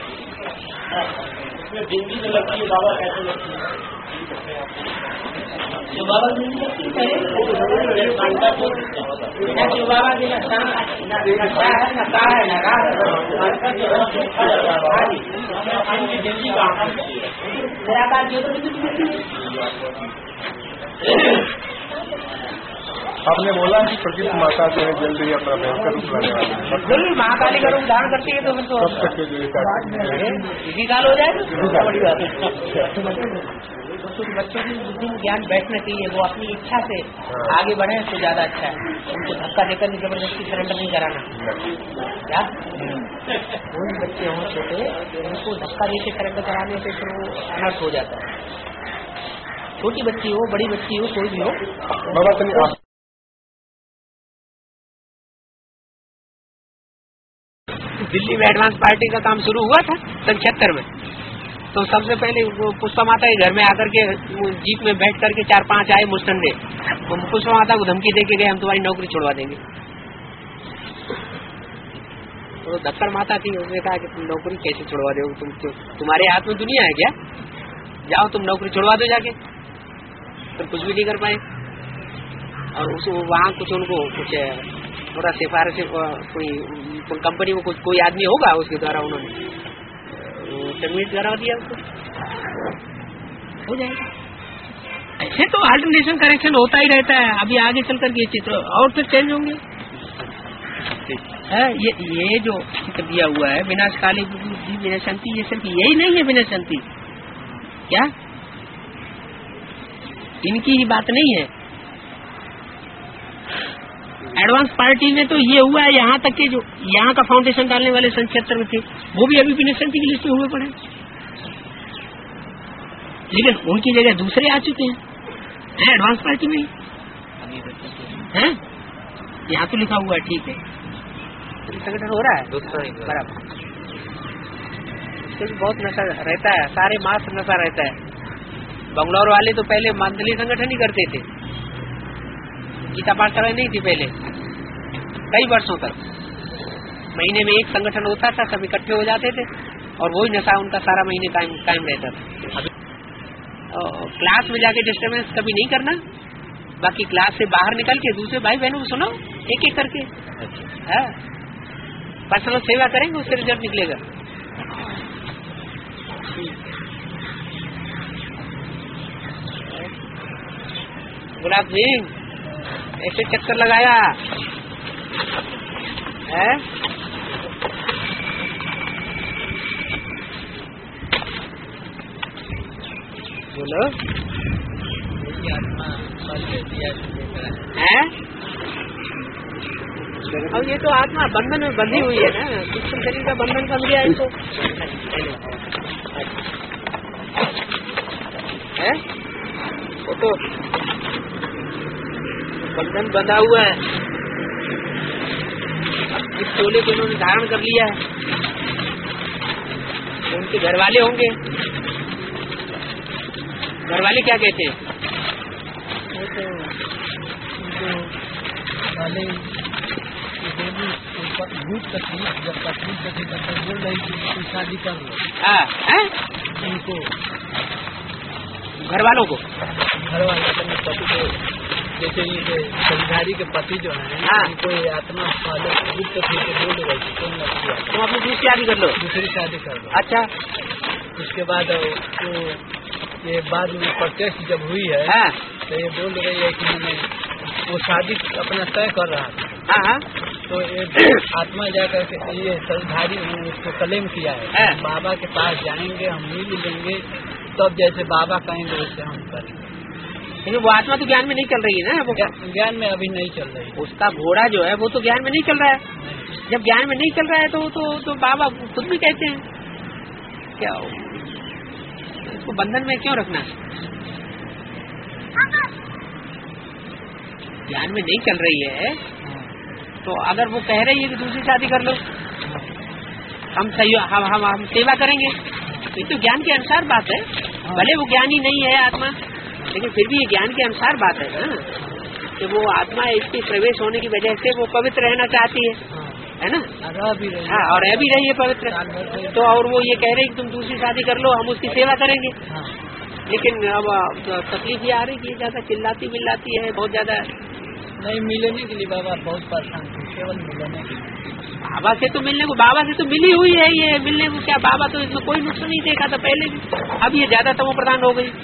उसमें बिंदी में लगती है। बाबा कैसे लगती है? जो बाबा बिंदी लगती है जो बाबा की नशा है, नशा है, नशा आपने बोला कि प्रकृति माता जो है जल्दी अपना भयंकर रूप लाने वाली है। बिल्कुल, महाकाली का रूप धारण करती है तो फिर तो इसी साल हो जाएगा। बड़ी बात है। कुछ बच्चों की बुद्धि में ज्ञान बैठना चाहिए, वो अपनी इच्छा से आगे बढ़े तो ज्यादा अच्छा है। उनको धक्का देकर जबरदस्ती सरेंडर नहीं कराना। क्या कोई बच्चे हों छोटे, उनको धक्का देकर सरेंडर कराने से फिर वो अनर्थ हो जाता है। छोटी बच्ची हो, बड़ी बच्ची हो, कोई भी हो। बाबा दिल्ली में एडवांस पार्टी का काम शुरू हुआ था सन छिहत्तर में, तो सबसे पहले पुष्पा माता के घर में आकर के जीप में बैठ करके चार पांच आए मुस्टंडे। पुष्पा माता को धमकी दे के गए, हम तुम्हारी नौकरी छुड़वा देंगे। तो धक्कर माता थी, उसने कहा कि तुम नौकरी कैसे छुड़वा दोगे, तुम तुम्हारे हाथ में दुनिया है क्या? जाओ तुम नौकरी छुड़वा दो जाके। फिर कुछ भी नहीं कर पाए। और उस वहाँ कुछ उनको कुछ थोड़ा सिफारिश कोई कंपनी में कुछ कोई आदमी होगा उसके द्वारा उन्होंने टर्मिनेट करा दिया उसको, हो जाएगा। ऐसे तो अल्टरनेशन करेक्शन होता ही रहता है। अभी आगे चल करके चित्र और फिर चेंज होंगे। है ये ये जो चित्र दिया हुआ है विनाशकाली विनशंति, ये सिर्फ यही नहीं है विनशंति, क्या इनकी ही बात नहीं है। एडवांस पार्टी में तो ये हुआ है, यहाँ तक के जो यहाँ का फाउंडेशन डालने वाले सन छिहत्तर में थे वो भी अभी विनशंति की लिस्ट में हुए पड़े, लेकिन उनकी जगह दूसरे आ चुके हैं एडवांस पार्टी में ही है। यहाँ तो लिखा हुआ है, ठीक है, संगठन हो रहा है बराबर। बहुत नशा रहता है, सारे मास नशा रहता है। बंगलौर वाले तो पहले मंथली संगठन ही करते थे, गीता पाठशाला नहीं थी पहले, कई वर्षों तक महीने में एक संगठन होता था, सब इकट्ठे हो जाते थे और वही नशा उनका सारा महीने कायम कायम रहता था। क्लास में जाके डिस्टर्बेंस कभी नहीं करना, बाकी क्लास से बाहर निकल के दूसरे भाई बहनों को सुनो एक एक करके, है पर्सनल सेवा करेंगे, उससे रिजल्ट निकलेगा। गुलाब सिंह ऐसे चक्कर लगाया है, बोलो है। अब ये तो आत्मा बंधन में बंधी हुई है ना, सूक्ष्म शरीर का बंधन बन गया है, तो है वो तो बंधन बंधा हुआ है। इस चोले को उन्होंने धारण कर लिया है, उनके घर वाले होंगे, घर वाले क्या कहते हैं? वो तो वाले भूत तकलीफ जब तकलीफ तकलीफ बोल रही थी शादी कर लो, उनको घर वालों को घर वालों को जैसे ये संघारी के पति जो है हाँ। उनको ये आत्मा पहले गुप्त थे तो बोल रही थी तुम तुम अपनी दूसरी शादी कर लो, दूसरी शादी कर लो। अच्छा उसके बाद तो ये बाद में प्रत्यक्ष जब हुई है हाँ तो ये बोल रही है कि मैंने वो शादी अपना तय कर रहा था, हाँ हाँ तो ये आत्मा जाकर के ये संघारी उसको क्लेम किया है हाँ। बाबा के पास जाएंगे, हम मिल लेंगे, तब जैसे बाबा कहेंगे वैसे हम करेंगे। लेकिन वो आत्मा तो ज्ञान में नहीं चल रही है ना, वो ज्ञान में अभी नहीं चल रही, उसका घोड़ा जो है वो तो ज्ञान में नहीं चल रहा है। जब ज्ञान में नहीं चल रहा है तो तो, तो बाबा खुद भी कहते हैं क्या इसको बंधन में क्यों रखना, ज्ञान में नहीं चल रही है तो अगर वो कह रही है कि दूसरी शादी कर लो, हम सही हम हम, हम सेवा करेंगे, ये तो ज्ञान के अनुसार बात है। भले वो ज्ञानी नहीं है आत्मा, लेकिन फिर भी ये ज्ञान के अनुसार बात है ना, कि वो आत्मा इसके प्रवेश होने की वजह से वो पवित्र रहना चाहती है, है ना, रह भी रही हाँ, और रह भी रही है पवित्र। तो और वो ये कह रहे हैं कि तुम दूसरी शादी कर लो, हम उसकी सेवा करेंगे। लेकिन अब तकलीफ ये आ रही कि ज्यादा चिल्लाती मिल्लाती है, बहुत ज्यादा नहीं मिलने के लिए बाबा बहुत परेशान थे, केवल मिलने के लिए। बाबा से तो मिलने को, बाबा से तो मिली हुई है ये, मिलने को क्या, बाबा तो इसमें कोई नुकसान नहीं देखा था पहले भी, अब ये ज्यादा तमो प्रधान हो गई।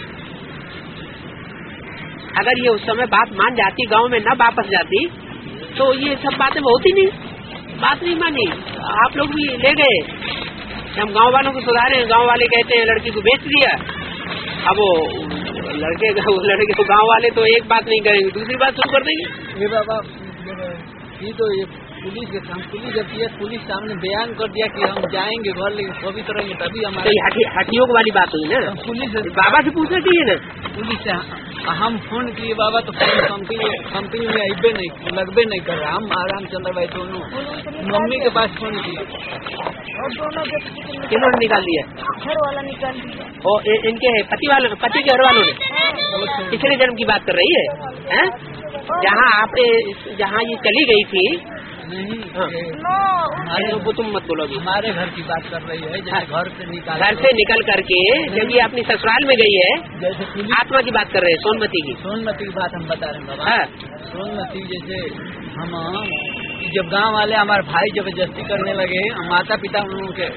अगर ये उस समय बात मान जाती, गांव में न वापस जाती, तो ये सब बातें होती नहीं, बात नहीं मानी, आप लोग भी ले गए, हम गांव वालों को सुधारे, गांव वाले कहते हैं लड़की को बेच दिया, अब वो लड़के लड़के तो गांव वाले तो एक बात नहीं करेंगे, दूसरी बात शुरू कर देंगे। ये बाबा ये तो ये पुलिस के हम पुलिस जब ये पुलिस सामने बयान कर दिया कि हम जाएंगे घर, लेकिन पवित्र रहेंगे तभी हमारे तो हठी, हठियों वाली बात हुई ना, पुलिस बाबा से पूछना चाहिए ना, पुलिस से हम फोन किए बाबा तो कंपनी कंपनी में अबे नहीं लगबे नहीं कर रहा, हम आराम चल रहे दोनों, मम्मी के पास फोन किए और दोनों किन्होंने निकाल दिया, घर वाला निकाल दिया, और इनके पति वालों पति के घर वालों ने, पिछले जन्म की बात कर रही है, हैं? जहाँ आपने जहाँ ये चली गई थी, नहीं हाँ। हमारे वो तुम मत बोलो, हमारे घर की बात कर रही है, जैसे घर से निकाल घर से निकल करके जब ये अपनी ससुराल में गई है, जैसे पुलिस आत्मा की बात कर रहे हैं, सोनमती की, सोनमती की बात हम बता रहे हैं बाबा। हाँ। सोनमती जैसे हम जब गांव वाले हमारे भाई जबरदस्ती करने लगे, माता पिता उनके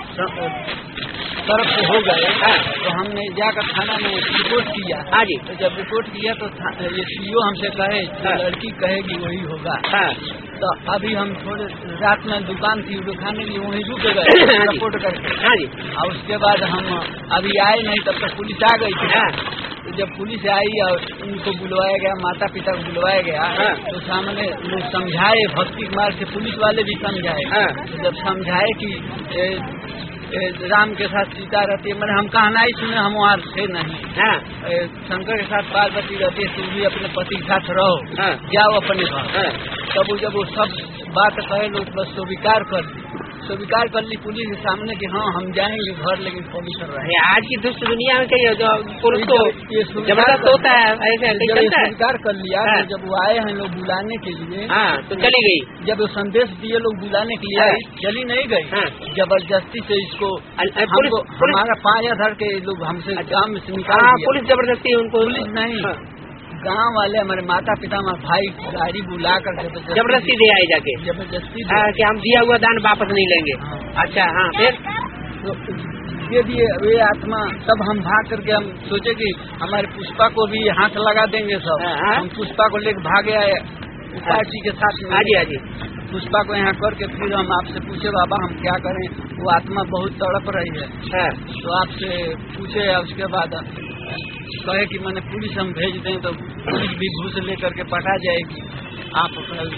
तरफ से हो गए, तो हमने जाकर थाना में रिपोर्ट किया। हाँ जी। तो जब रिपोर्ट किया तो ये सीओ हमसे कहे जो लड़की कहेगी वही होगा। हाँ। तो अभी हम थोड़े रात में दुकान थी खाने के लिए वहीं रुक गए रिपोर्ट करके। हाँ जी। और उसके बाद हम अभी आए नहीं, तब तक पुलिस आ गई थी। हाँ। तो जब पुलिस आई और उनको बुलवाया गया, माता पिता को बुलवाया गया, हाँ। तो सामने लोग समझाए, भक्ति मार्ग से पुलिस वाले भी समझाए। हाँ। तो जब समझाए कि ए, ए, राम के साथ सीता रहती है, मैंने हम कहा नहीं सुने, हम वहाँ थे नहीं। हाँ। ए, शंकर के साथ पार्वती रहती है, तुम भी अपने पति के साथ रहो। हाँ। जाओ अपने घर। हाँ। तब वो जब वो सब बात कहे लोग बस स्वीकार कर दी, स्वीकार कर ली पुलिस के सामने कि हाँ हम जाएंगे घर, लेकिन पवित्र रहे। आज की दुष्ट दुनिया में कहीं जो पुरुष को ये स्वीकार जबरदस्त होता है, ऐसे जब नहीं चलता है। स्वीकार कर लिया, हाँ। तो जब वो आए हैं लोग बुलाने के लिए, हाँ, तो चली गई। जब वो संदेश दिए लोग बुलाने के लिए हाँ। आई, चली नहीं गई। हाँ। जबरदस्ती से इसको अल- अ- पुलिस- हमको पुलिस- हमारा पाया धर के लोग हमसे गांव में से निकाल हाँ, दिया। पुलिस जबरदस्ती उनको, पुलिस नहीं, हाँ। गांव वाले हमारे माता पिता हमारे भाई गाड़ी बुला कर जबरदस्ती दे आई जाके, जबरदस्ती हाँ, कि हम दिया हुआ दान वापस नहीं लेंगे। हाँ। अच्छा, हाँ, फिर तो ये दिए वे आत्मा, तब हम भाग करके हम सोचे कि हमारे पुष्पा को भी हाथ लगा देंगे सब। हाँ। हम पुष्पा को लेकर भागे आए पार्टी के साथ में। हाँ जी, हाँ जी। पुष्पा को यहाँ करके फिर हम आपसे पूछे बाबा हम क्या करें, वो आत्मा बहुत तड़प रही है। हाँ। तो आपसे पूछे, उसके बाद कहे कि मैंने पुलिस हम भेज दें तो पुलिस भी घूस लेकर के पटा जाएगी आप अपना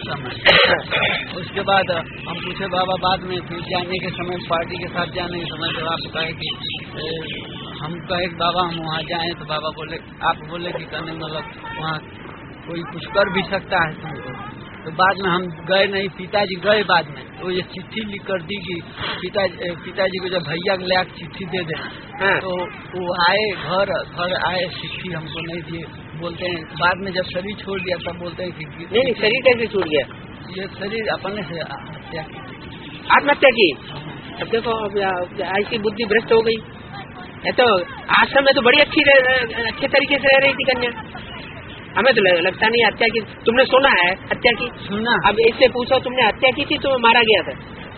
समय। उसके बाद हम पूछे बाबा बाद में फिर जाने के समय, पार्टी के साथ जाने के समय, जब आप कहे कि ए, हम कहे कि बाबा हम वहाँ जाएं, तो बाबा बोले, आप बोले कि कहने मतलब वहाँ कोई कुछ कर भी सकता है तुमको। तो बाद में हम गए नहीं, पिताजी गए बाद में, तो ये चिट्ठी लिख कर दी कि पिताजी पिताजी को जब भैया को ले चिट्ठी दे दे। हाँ। तो वो आए घर घर आए, चिट्ठी हमको नहीं दिए, बोलते हैं बाद में जब शरीर छोड़ दिया तब बोलते हैं कि नहीं नहीं, शरीर कैसे छूट गया? ये शरीर अपने से हत्या की, आत्महत्या की। अब देखो, अब ऐसी बुद्धि भ्रष्ट हो गई है। तो आश्रम में तो बड़ी अच्छी रह, अच्छे तरीके से रह रही थी कन्या, हमें तो लगता नहीं हत्या की। तुमने सुना है हत्या की? सुना। अब इससे पूछो तुमने हत्या की थी, तुम्हें मारा गया था?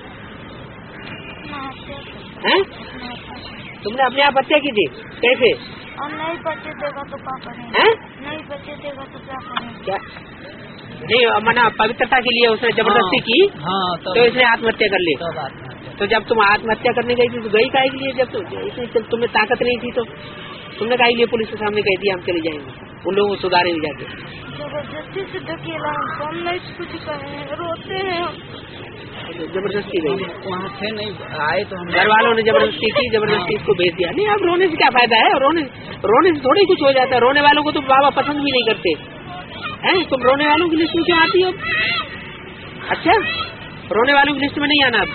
हैं? तुमने अपने आप हत्या की थी? कैसे? और नहीं बच्चे देगा तो क्या करेंगे? हैं? नहीं बच्चे देगा तो क्या करेंगे? क्या नहीं मना पवित्रता के लिए उसने जबरदस्ती की। हाँ, तो इसने आत्महत्या कर ली। तब आत्महत्या। तो जब तुम आत्महत्या करने गई थी तो गई काहे के लिए? जब तुम जब तुम्हें ताकत नहीं थी तो तुमने काहे के लिए पुलिस के सामने कह दिया हम चले जाएंगे, उन लोगों को सुधारेंगे जाके? जबरदस्ती से धकेला हमको, हम नहीं कुछ करें, रोते हैं। जबरदस्ती गई? वहाँ से नहीं आए तो हम घर वालों ने जबरदस्ती की, जबरदस्ती इसको भेज दिया। नहीं अब रोने से क्या फायदा है? रोने रोने से थोड़ी कुछ हो जाता है। रोने वालों को तो बाबा पसंद भी नहीं करते हैं। तुम रोने वालों की लिस्ट में क्यों आती हो? अच्छा, रोने वालों की लिस्ट में नहीं आना।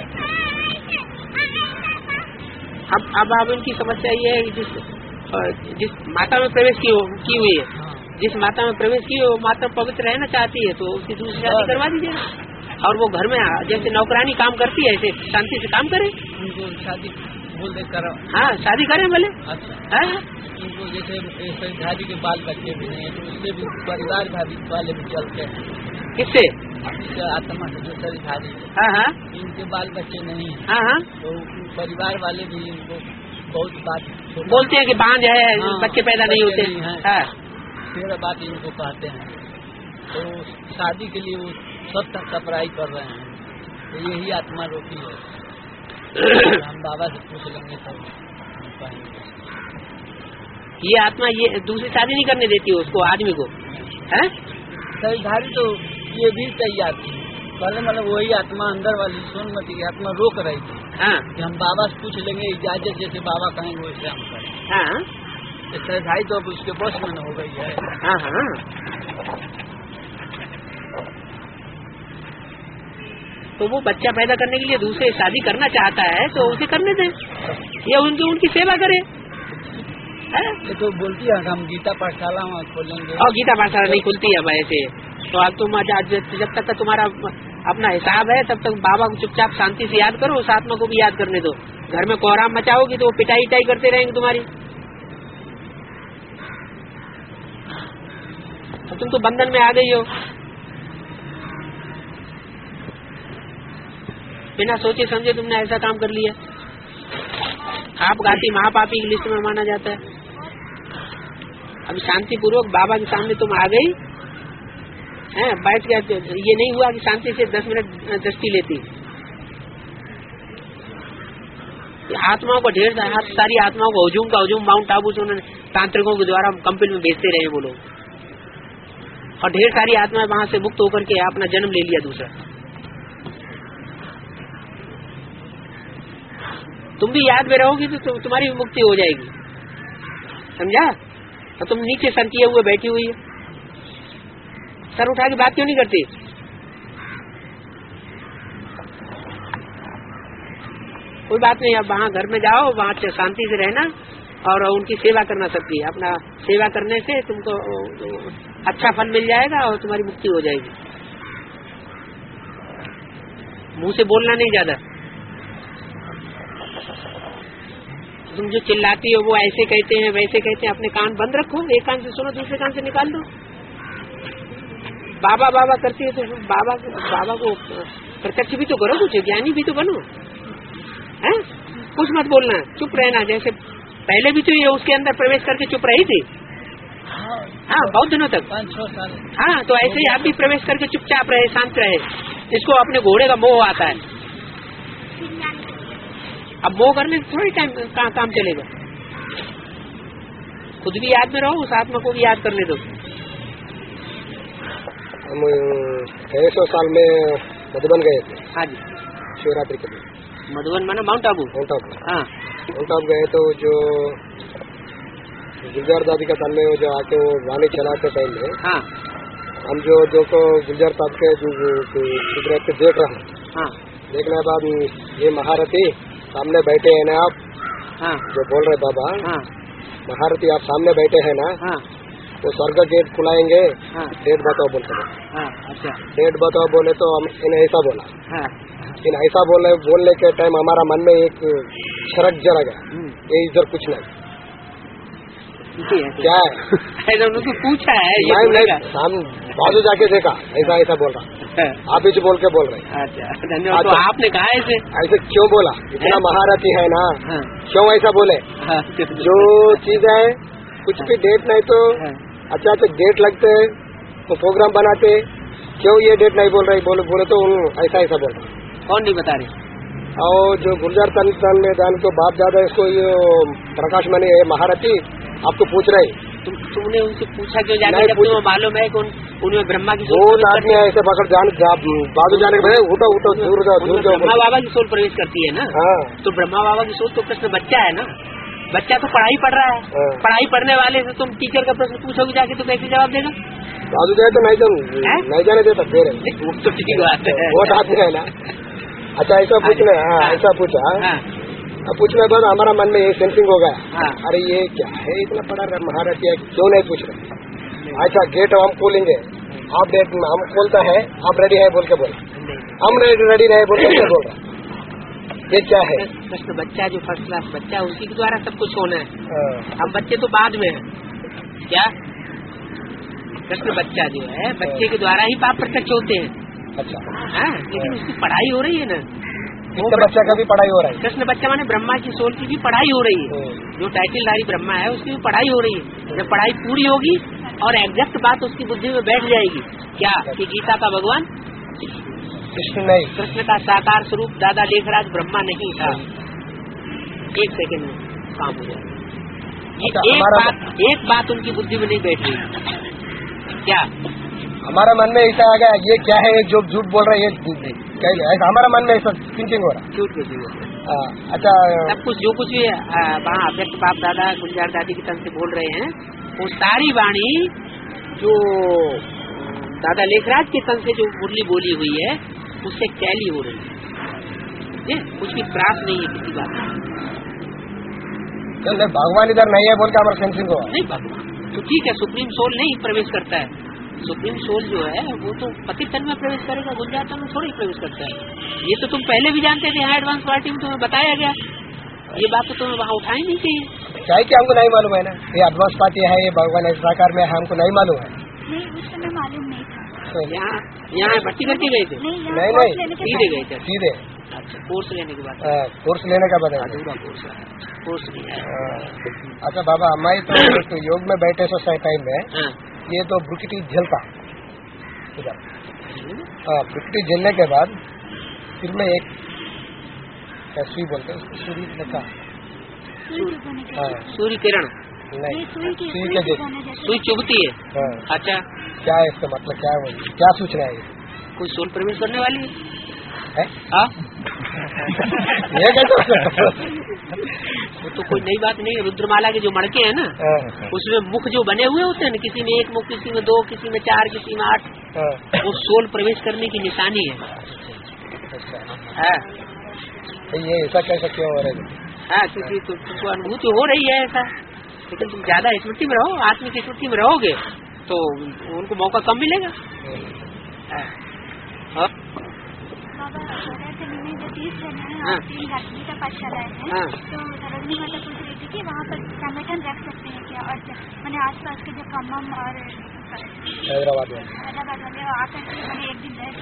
अब अब अब उनकी समस्या ये है कि जिस जिस माता में प्रवेश की की हुई है, जिस माता में प्रवेश की वो माता पवित्र रहना चाहती है, तो उसकी दूसरी शादी करवा दीजिए। और वो घर में जैसे नौकरानी काम करती है ऐसे शांति से काम करे। उनको शादी बोल दे करो। हाँ, शादी करें भले। अच्छा है? उनको जैसे शादी के बाल बच्चे भी नहीं है तो उससे भी परिवार वाले भी चलते हैं। किससे? आत्मा से जो शरीरधारी। हाँ हाँ, इनके बाल बच्चे नहीं है। हाँ हाँ, तो परिवार वाले भी इनको बहुत बात बोलते हैं कि बांझ है। हाँ, बच्चे पैदा नहीं होते हैं। हाँ। फिर बात इनको कहते हैं। तो शादी के लिए वो सब तक सप्राई कर रहे हैं। तो यही आत्मा रोकी है। हम बाबा से पूछ लेंगे तब ये आत्मा ये दूसरी शादी नहीं करने देती है उसको, आदमी को। है शरीरधारी तो ये भी तैयार थी पहले, मतलब वही आत्मा अंदर वाली सोनमती की आत्मा रोक रही थी। हाँ, कि हम बाबा से पूछ लेंगे इजाजत, जैसे बाबा कहेंगे वैसे हम करें। हाँ, शरीरधारी तो अब उसके बस में हो गई है। हाँ हाँ, तो वो बच्चा पैदा करने के लिए दूसरे शादी करना चाहता है तो उसे करने दें, या उनकी उनकी सेवा करे। ये तो बोलती है हम गीता पाठशाला वहाँ खोलेंगे। और गीता पाठशाला नहीं खुलती है वैसे। तो अब तुम जब तक का तुम्हारा अपना हिसाब है तब तक बाबा को चुपचाप शांति से याद करो, उस आत्मा को भी याद करने दो। घर में कोहराम मचाओगी तो वो पिटाई पिटाई करते रहेंगे तुम्हारी। तो तुम तो बंधन में आ गई हो, बिना सोचे समझे तुमने ऐसा काम कर लिया। आप गाती महापापी की लिस्ट में माना जाता है। अभी शांति पूर्वक बाबा के सामने तुम आ गई है, बैठ गया। ये नहीं हुआ कि शांति से दस मिनट दृष्टि लेती। आत्माओं को ढेर सारी आत्माओं को हुजूम का हुजूम माउंट आबू से उन्होंने तांत्रिकों के द्वारा कंपिल में भेजते रहे वो लोग, और ढेर सारी आत्माएं वहां से मुक्त होकर के अपना जन्म ले लिया दूसरा। तुम भी याद में रहोगी तो तुम्हारी भी मुक्ति हो जाएगी, समझा? और तुम नीचे सर किए हुए बैठी हुई है, सर उठा के बात क्यों नहीं करती? कोई बात नहीं, अब वहाँ घर में जाओ, वहाँ से शांति से रहना और उनकी सेवा करना सबकी। अपना सेवा करने से तुमको अच्छा फल मिल जाएगा और तुम्हारी मुक्ति हो जाएगी। मुंह से बोलना नहीं ज्यादा। तुम जो चिल्लाती हो वो ऐसे कहते हैं वैसे कहते हैं, अपने कान बंद रखो, एक कान से सुनो दूसरे कान से निकाल दो। बाबा बाबा करती है तो बाबा को बाबा को प्रत्यक्ष भी तो करो, कुछ ज्ञानी भी तो बनो, है? कुछ मत बोलना, चुप रहना। जैसे पहले भी तो ये उसके अंदर प्रवेश करके चुप रही थी, हाँ, बहुत दिनों तक, पाँच छह साल। हाँ, तो ऐसे ही आप भी प्रवेश करके चुपचाप रहे, शांत रहे। इसको अपने घोड़े का मोह आता है। अब मोह करने से थोड़ी टाइम का, काम चलेगा। खुद भी याद में रहो, उस आत्मा को भी याद करने दो। हम छह सौ साल में मधुबन गए थे। हाँ जी, शिवरात्रि के दिन। मधुबन माना माउंट आबू। माउंट आबू, हाँ, माउंट आबू गए तो जो गुलजार दादी का तन में वो जो आके वो वाणी चलाते पहले, हाँ, हम जो जो को गुलजार साहब के सिगरेट के देख रहे हैं, हाँ, देखने के बाद ये महारथी सामने बैठे हैं ना आप, हाँ, जो बोल रहे बाबा, हाँ, महारथी आप सामने बैठे हैं ना, हाँ, वो स्वर्ग गेट खुलाएंगे, हाँ, डेट बताओ बोलते हैं। हाँ, अच्छा, डेट बताओ बोले तो हम इन्हें ऐसा बोला, हाँ, इन ऐसा बोले बोलने के टाइम हमारा मन में एक छरक जरा गया, ये इधर कुछ नहीं, क्या है? ऐसा उन्होंने पूछा है ये नहीं बोलेगा। नहीं, हम बाजू जाके देखा, ऐसा ऐसा बोल रहा, आप ही बोल के बोल रहे। अच्छा धन्यवाद। तो आपने कहा ऐसे ऐसे क्यों बोला? इतना महारथी है ना, हाँ। क्यों ऐसा बोले? हाँ। जो चीज है कुछ भी डेट नहीं तो अच्छा अच्छा डेट लगते है तो प्रोग्राम बनाते, क्यों ये डेट नहीं बोल रहे? बोले बोले तो ऐसा ऐसा बोल रहा। कौन नहीं बता रहे? और जो गुलजार तन तन में दान को बाप ज्यादा इसको ये प्रकाश मणि है महारथी, आपको पूछ रहे। तुम तुमने उनसे पूछा क्यों जाके? नहीं, जब तुम्हें मालूम है कि उन, उनमें ब्रह्मा की सोल वो प्रवेश आदमी करती है। ऐसे पकड़ जान बाजू जाने के भाई उठो उठो दूर जाओ दूर उनमें जाओ। ब्रह्मा बाबा की सोल प्रवेश करती है ना। हाँ तो ब्रह्मा बाबा की सोच तो प्रश्न बच्चा है ना, बच्चा तो पढ़ाई पढ़ रहा है। हाँ। पढ़ाई पढ़ने वाले से तुम टीचर का प्रश्न पूछोगे जाके तो कैसे जवाब देगा? बाजू जाए तो नहीं जान हैं? नहीं जाने देता फिर वो तो ठीक बात है। वो आदमी है ना। अच्छा ऐसा पूछना, हाँ ऐसा पूछा। हाँ। अब पूछने के बाद हमारा मन में ये सेंसिंग हो गया, हाँ। अरे ये क्या है इतना पड़ा महारथी है, क्यों नहीं पूछ रहे? अच्छा गेट हम खोलेंगे, आप डेट हम खोलता है, आप रेडी है बोल के बोल, हम रेडी रेडी रहे बोल के बोल रहे। ये क्या है? प्रश्न बच्चा जो फर्स्ट क्लास बच्चा है उसी के द्वारा सब कुछ होना है। हाँ। हम बच्चे तो बाद में है क्या? प्रश्न बच्चा जो है बच्चे के द्वारा ही पाप प्रत्यक्ष होते हैं। अच्छा हाँ, लेकिन उसकी पढ़ाई हो रही है ना। कितने बच्चा का भी पढ़ाई हो रहा है? कृष्ण बच्चा माने ब्रह्मा की सोल की भी पढ़ाई हो रही है। जो टाइटलधारी ब्रह्मा है उसकी भी पढ़ाई हो रही है। जब पढ़ाई पूरी होगी और एग्जैक्ट बात उसकी बुद्धि में बैठ जाएगी क्या कि गीता का भगवान कृष्ण नहीं, कृष्ण का साकार स्वरूप दादा लेखराज ब्रह्मा नहीं था, एक सेकंड में काम हो जाएगा। ये अच्छा, एक हमारा बात एक बात उनकी बुद्धि में नहीं बैठ रही क्या? हमारा मन में ऐसा आ गया ये क्या है, ये जो झूठ बोल रहे हैं ये ऐसा हमारा मन में ऐसा थिंकिंग हो रहा। झूठ कुछ अच्छा सब कुछ जो कुछ भी वहाँ अव्यक्त बाप दादा गुलजार दादी की तरफ से बोल रहे हैं वो सारी वाणी जो दादा लेखराज के तन से जो मुरली बोली हुई है उससे टैली हो रही है, कुछ भी प्राप्त नहीं है किसी बात में। भगवान इधर नहीं है बोल के हमारा सेंसिंग हुआ नहीं भगवान तो ठीक है, सुप्रीम सोल नहीं प्रवेश करता है। सुप्रीम सोल जो है वो तो पति तन में प्रवेश करेगा, गुलजार तन में थोड़ी प्रवेश करता है। ये तो तुम पहले भी जानते थे, यहाँ एडवांस पार्टी में तुम्हें बताया गया। ये बात तो तुम्हें वहाँ उठाई नहीं चाहिए। क्या कि हमको नहीं मालूम है ना, ये एडवांस पार्टी है, ये भगवान साकार में है, हमको नहीं मालूम है। नहीं उस समय मालूम नहीं था। यहाँ यहाँ भर्ती करके गए थे? नहीं नहीं सीधे गए थे? सीधे। अच्छा कोर्स लेने के बाद? कोर्स लेने का बताया अधूरा कोर्स कोर्स नहीं आया। अच्छा बाबा हमारी तो योग में बैठे सो टाइम में ये तो ब्रुकिटी झेलता इधर, हाँ ब्रुकिटी झेलने के बाद फिर मैं एक सुई बोलते हैं सूर्य का सूर्य किरण नहीं सुई की सुई के जैसे सुई चुभती है। हाँ। अच्छा क्या है इसका मतलब, क्या है क्या सूचना है? कोई सोल प्रवेश करने वाली है? हाँ ये कैसे? वो तो कोई नई बात नहीं है। रुद्रमाला के जो मड़के हैं ना उसमें मुख जो बने हुए होते हैं ना, किसी में एक मुख, किसी में दो, किसी में चार, किसी में आठ, वो सोल प्रवेश करने की निशानी है। हाँ ये ऐसा कैसा क्यों हो रहा है? हाँ क्योंकि तु, तुमको अनुभूति हो रही है ऐसा, लेकिन तुम ज्यादा स्मृति में रहो, आत्मिक स्मृति में रहोगे तो उनको मौका कम मिलेगा। हाँ। हाँ। तीन रात्रि का पाठशाला है। हाँ। तो रजनी माता पूछ रही थी कि वहाँ पर संगठन रख सकते हैं क्या, और मैंने आसपास के जो खम्मम और हैदराबाद में हैदराबाद वाले आकर के मैंने एक दिन रह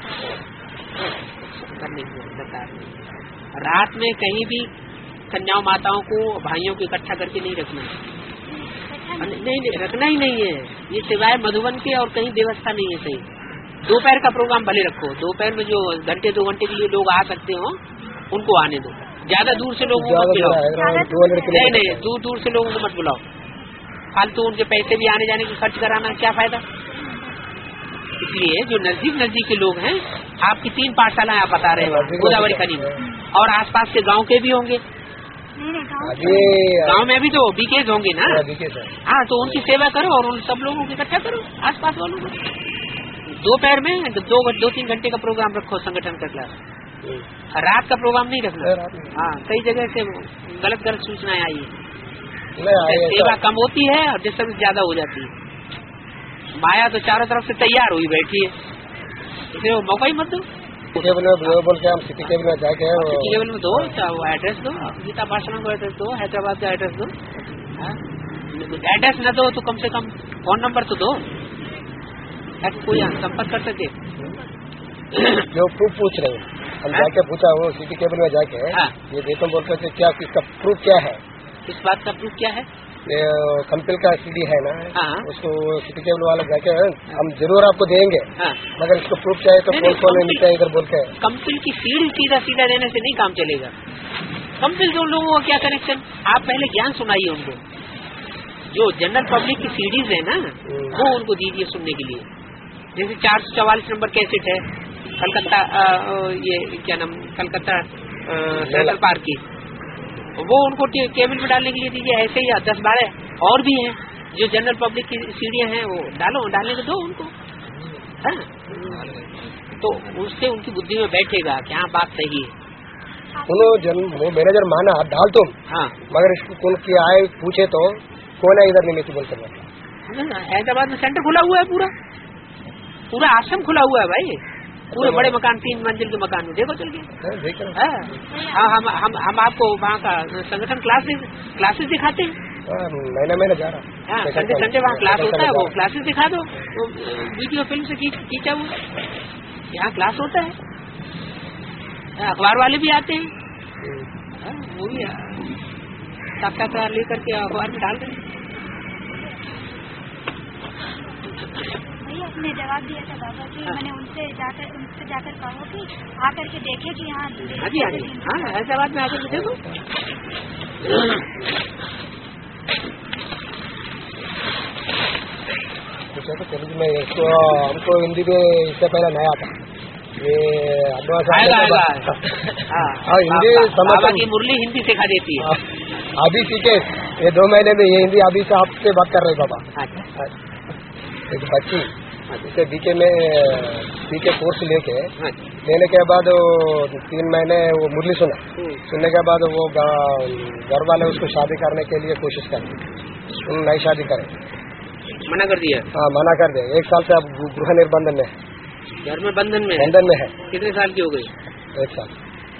सकती हूँ। रात में कहीं भी कन्याओं माताओं को भाइयों को इकट्ठा करके नहीं रखना है। नहीं नहीं रखना ही नहीं है, ये सिवाय मधुबन के और कहीं व्यवस्था नहीं है सही। दोपहर का प्रोग्राम भले रखो, दोपहर में जो घंटे दो घंटे के लिए लोग आ सकते हो उनको आने दो, ज्यादा दूर से लोगों को मत बुलाओ। नहीं नहीं दूर दूर से लोगों को मत बुलाओ, फालतू उनके पैसे भी आने जाने की खर्च कराना क्या फायदा। इसलिए जो नजदीक नजदीक के लोग हैं, आपकी तीन पाठशालाएं आप बता रहे हैं गोदावरी खनी में, और आसपास के गांव के भी होंगे। गांव में भी तो बीकेज होंगे ना। हाँ तो उनकी सेवा करो और उन सब लोगों को इकट्ठा करो, आसपास वालों को। दोपहर में दो दो तीन घंटे का प्रोग्राम रखो संगठन का क्लास, रात का प्रोग्राम नहीं रखना। हाँ कई जगह से गलत गलत सूचनाएं आई है, सेवा कम होती है और डिस्टर्बेंस ज्यादा हो जाती है। माया तो चारों तरफ से तैयार हुई बैठी है, इसे वो मौका ही मत दो। केबल में बोल के हम सिटी केबल में जाके सिटी केबल में दो, वो एड्रेस दो, गीता भाषण को एड्रेस दो, हैदराबाद का एड्रेस दो, एड्रेस न दो तो कम से कम फोन नंबर तो दो ताकि कोई संपर्क कर सके। जो प्रूफ पूछ रहे हैं हम जाके पूछा वो सिटी केबल में जाके हाँ। ये देखो बोलते थे क्या इसका प्रूफ क्या है, इस बात का प्रूफ क्या है? ये कंपनी का सीडी है ना हाँ। उसको सिटी केबल वाला जाके हम जरूर आपको देंगे हाँ। मगर इसको प्रूफ चाहिए तो नहीं, कौन नहीं, कौन कंपनी- मिलता है इधर बोल के। कंपनी की सीडी सीधा सीधा देने से नहीं काम चलेगा। कंपनी के उन लोगों का क्या कनेक्शन? आप पहले ज्ञान सुनाइए उनको। जो जनरल पब्लिक की सीडीज है ना वो उनको दीजिए सुनने के लिए। जैसे चार सौ चवालीस नंबर कैसेट है कलकत्ता ये क्या नाम कलकत्ता सेंट्रल पार्क की, वो उनको केबल में डालने के लिए दीजिए। ऐसे ही दस बारह और भी हैं जो जनरल पब्लिक की सीढ़ियां हैं वो डालो डालने को दो उनको। है तो उससे उनकी बुद्धि में बैठेगा कि हाँ बात सही है। उन्होंने वो मैनेजर माना डाल तुम हाँ मगर इसको कौन किया आए पूछे तो कौन है इधर नहीं बोल सकता। हैदराबाद में सेंटर खुला हुआ है, पूरा पूरा आश्रम खुला हुआ है भाई, पूरे बड़े मकान तीन मंजिल के मकान में देखो चल के। हाँ हम हम हम आपको वहाँ का संगठन क्लासेस क्लासेस दिखाते हैं। महीना महीना जा रहा। हाँ संडे संडे वहाँ क्लास होता है, वो क्लासेस दिखा दो। वो वीडियो फिल्म से खींचा हुआ यहाँ क्लास होता है। अखबार वाले भी आते हैं, वो भी साक्षात्कार लेकर के अखबार में डाल रहे हैं। आपने जवाब दिया था बाबा कि हाँ। मैंने उनसे जाकर उनसे जाकर कहो कि आकर के देखे कि यहाँ हाँ जी हाँ जी हाँ हैदराबाद में आकर के देखो। तो तेलुगु में इसको हमको हिंदी में इससे पहले नहीं आता ये एडवांस आएगा आएगा। हाँ हिंदी बाबा की समझ मुरली हिंदी सिखा देती है। अभी सीखे ये दो महीने में ये हिंदी अभी से आपसे बात कर रहे बाबा। अच्छा एक बच्ची इसे बीके में बीके कोर्स लेके हाँ। लेने के बाद वो तीन महीने वो मुरली सुना, सुनने के बाद वो घर वाले उसको शादी करने के लिए कोशिश करे, उन्होंने नई शादी करे, मना कर दिया। हाँ मना कर दिया। एक साल से अब गृह निर्बंधन में है, घर में बंधन में बंधन में है। कितने साल की हो गई? एक साल।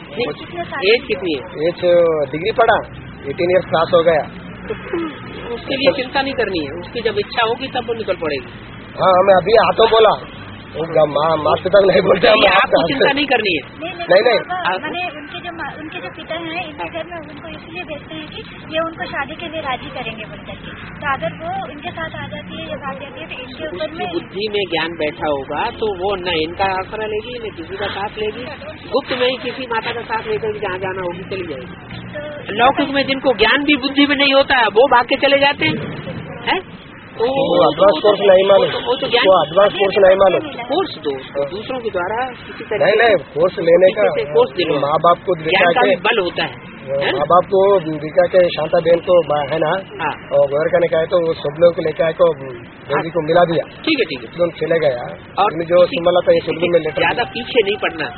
एज कितनी है? एज डिग्री पढ़ा, एटीन ईयर्स क्रॉस हो गया। तो उसके लिए चिंता नहीं करनी है, उसकी जब इच्छा होगी तब वो निकल पड़ेगी। हाँ हमें अभी हाथों बोला माँ पिता नहीं बोलते हम आपको चिंता नहीं करनी है। नहीं नहीं मैंने उनके जो उनके जो पिता हैं इनके घर में उनको इसलिए भेजते हैं कि ये उनको शादी के लिए राजी करेंगे बोल करके, तो अगर वो इनके साथ आ जाती है या भाग जाती है तो इनके ऊपर में बुद्धि में ज्ञान बैठा होगा तो वो न इनका आसरा लेगी न किसी का साथ लेगी, गुप्त में ही किसी माता का साथ लेकर जहाँ जाना होगी चली जाएगी। लौकिक में जिनको ज्ञान भी बुद्धि में नहीं होता है वो भाग के चले जाते हैं। तो एडवांस कोर्स नहीं मालूम, वो तो ज्ञान एडवांस कोर्स नहीं मालूम। कोर्स दो दूसरों के द्वारा किसी तरह नहीं नहीं कोर्स लेने का कोर्स दिलो, माँ बाप को दिखा का के बल होता है। माँ बाप को दिखा के शांता बहन को है ना और गोर का ने कहा तो वो सब लोग को लेके आए तो बेबी को मिला दिया। ठीक है ठीक है तुरंत चले गया। और जो सुमला था ये सुल्लू में लेटर ज्यादा पीछे नहीं पड़ना।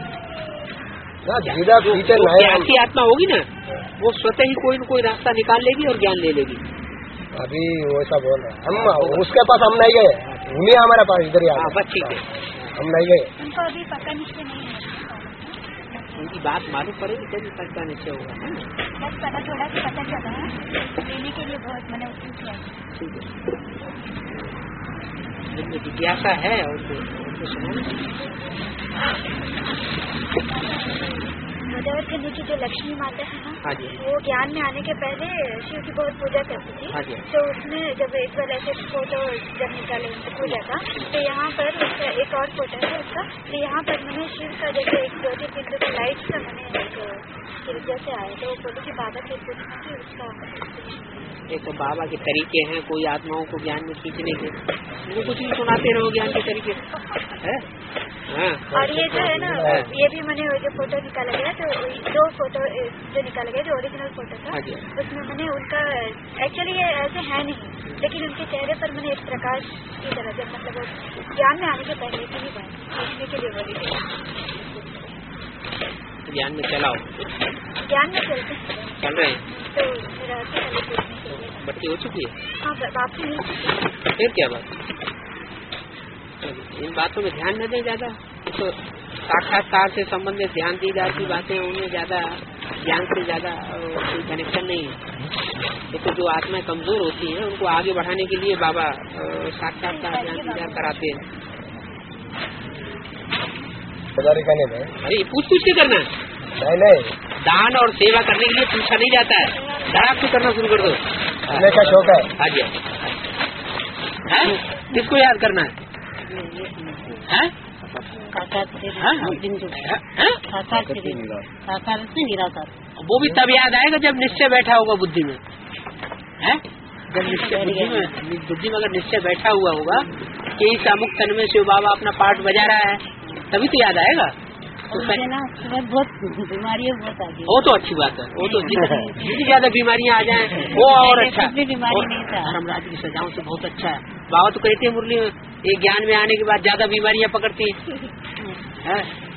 सीधा पीछे ज्ञान की आत्मा होगी ना वो स्वतः ही कोई न कोई रास्ता निकाल लेगी और ज्ञान ले लेगी। अभी वैसा बोल रहे हम उसके पास हम नहीं गए, उन्हीं हमारे पास इधर ही बस ठीक है हम नहीं गए। उनको अभी पता निश्चय नहीं है, उनकी बात मालूम पड़ेगी तभी पता निश्चय होगा है ना। बस पता थोड़ा सा पता चला है लेने के लिए बहुत मैंने उत्सुक है। ठीक है जिनमें जिज्ञासा है और गोदावरी खंडी की जो लक्ष्मी माता है ना हाँ जी वो ज्ञान में आने के पहले शिव की बहुत पूजा करती थी। हाँ जी तो उसने जब एक बार ऐसे फोटो जब निकाले उनसे पूजा का तो यहाँ पर उसका एक और फोटो है उसका, तो यहाँ पर मैंने शिव का जैसे एक ज्योति बिंदु का लाइट का मैंने एक जैसे आया तो बोले की बाबा के पूछना की उसका ये तो बाबा के तरीके हैं, कोई आत्माओं को ज्ञान में खींचने के, वो कुछ भी सुनाते रहो ज्ञान के तरीके है। हाँ। और ये जो है ना ये भी मैंने जो फोटो निकाला गया तो दो फोटो जो निकाला गया जो ओरिजिनल फोटो था उसमें मैंने उनका एक्चुअली ये ऐसे है नहीं लेकिन उनके चेहरे पर मैंने एक प्रकाश की तरह जब मतलब ज्ञान में आने के पहले की ही बात सीखने के लिए बोली थी। ज्ञान में चलाओ, ज्ञान में चलते चल रहे हैं तो मेरा अच्छा लगे पूछने के लिए। बत्ती हो चुकी है? हाँ बाकी नहीं फिर क्या बात, इन बातों में ध्यान न दें ज्यादा, तो साक्षात्कार से संबंधित ध्यान दी जाती बातें उनमें ज्यादा ज्ञान से ज्यादा कोई कनेक्शन नहीं है। ये तो जो आत्माएं कमजोर होती हैं उनको आगे बढ़ाने के लिए बाबा साक्षात्कार ज्ञान विचार कराते हैं। करने में अरे पूछ पूछ के करना, नहीं नहीं दान और सेवा करने के लिए पूछा नहीं जाता है, धड़ाक से करना शुरू कर दो। करने का शौक है। हाँ जी, किसको याद करना है? हाँ? वो भी तब याद आएगा जब निश्चय बैठा होगा बुद्धि में, है? जब निश्चय बुद्धि में बुद्धि में अगर निश्चय बैठा हुआ होगा कि इस अमुक तन में शिव बाबा अपना पाठ बजा रहा है, तभी तो याद आएगा। तो बहुत बीमारियाँ बहुत आ गई। वो तो अच्छी बात है, वो तो जितनी ज्यादा बीमारियाँ आ जाएं वो और अच्छा। बीमारी नहीं था, धर्मराज की सजाओं से बहुत अच्छा है। बाबा तो कहते हैं मुरली में ये ज्ञान में आने के बाद ज्यादा बीमारियाँ पकड़ती है।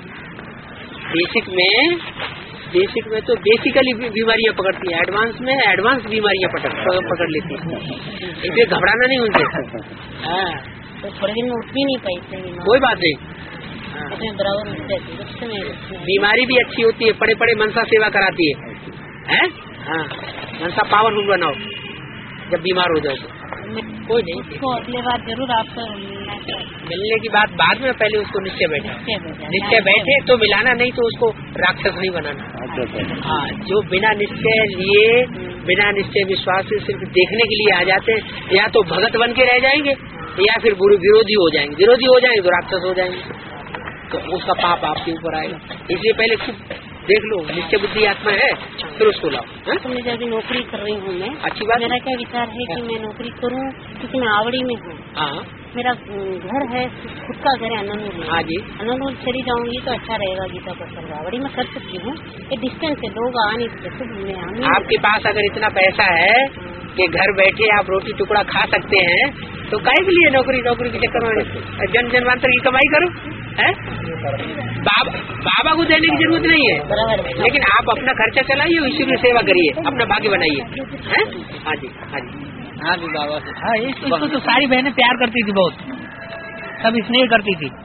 बेसिक में बेसिक में तो बेसिकली बीमारियाँ पकड़ती है, एडवांस में एडवांस बीमारियाँ पकड़ पकड़ लेती है, इसलिए घबराना नहीं उनसे। हाँ, तो थोड़े दिन में उठ भी नहीं पाई। कोई बात नहीं, बराबर में बीमारी भी अच्छी होती है। पड़े पड़े मनसा सेवा कराती है, हैं? हाँ, मनसा पावरफुल बनाओ जब बीमार हो जाए तो। कोई नहीं, उसको अगले बार जरूर आपको मिलने की बात बाद में, पहले उसको निश्चय बैठे निश्चय बैठे तो मिलाना, नहीं तो उसको राक्षस नहीं बनाना। हाँ, जो बिना निश्चय लिए बिना निश्चय विश्वास से सिर्फ देखने के लिए आ जाते हैं, या तो भगत बन के रह जाएंगे या फिर गुरु विरोधी हो जाएंगे। विरोधी हो जाएंगे तो राक्षस हो जाएंगे, तो उसका पाप आपके ऊपर आएगा। इसलिए पहले खुद देख लो निश्चय बुद्धि आत्मा है, फिर उसको लाओ। तो मैं जब नौकरी कर रही हूँ, मैं अच्छी बात। मेरा क्या विचार है कि मैं नौकरी करूँ, क्योंकि मैं आवड़ी में हूँ। हाँ, मेरा घर है, खुद का घर है अनंतपुर में। हाँ जी, अनंतपुर चली जाऊंगी तो अच्छा रहेगा। गीता पर आवड़ी में कर सकती हूँ, ये डिस्टेंस है, लोग आ नहीं सकते। आपके पास अगर इतना पैसा है कि घर बैठे आप रोटी टुकड़ा खा सकते हैं, तो काहे के लिए नौकरी नौकरी के चक्कर में जन जन्मांतर की कमाई करो, है? बाबा बाबा को देने की जरूरत नहीं है, लेकिन आप अपना खर्चा चलाइए, ईश्वर की सेवा करिए, अपना भाग्य बनाइए। हाँ जी, हाँ जी, हाँ जी बाबा। हाँ, इसको तो सारी बहनें प्यार करती थी बहुत, सब स्नेह करती थी।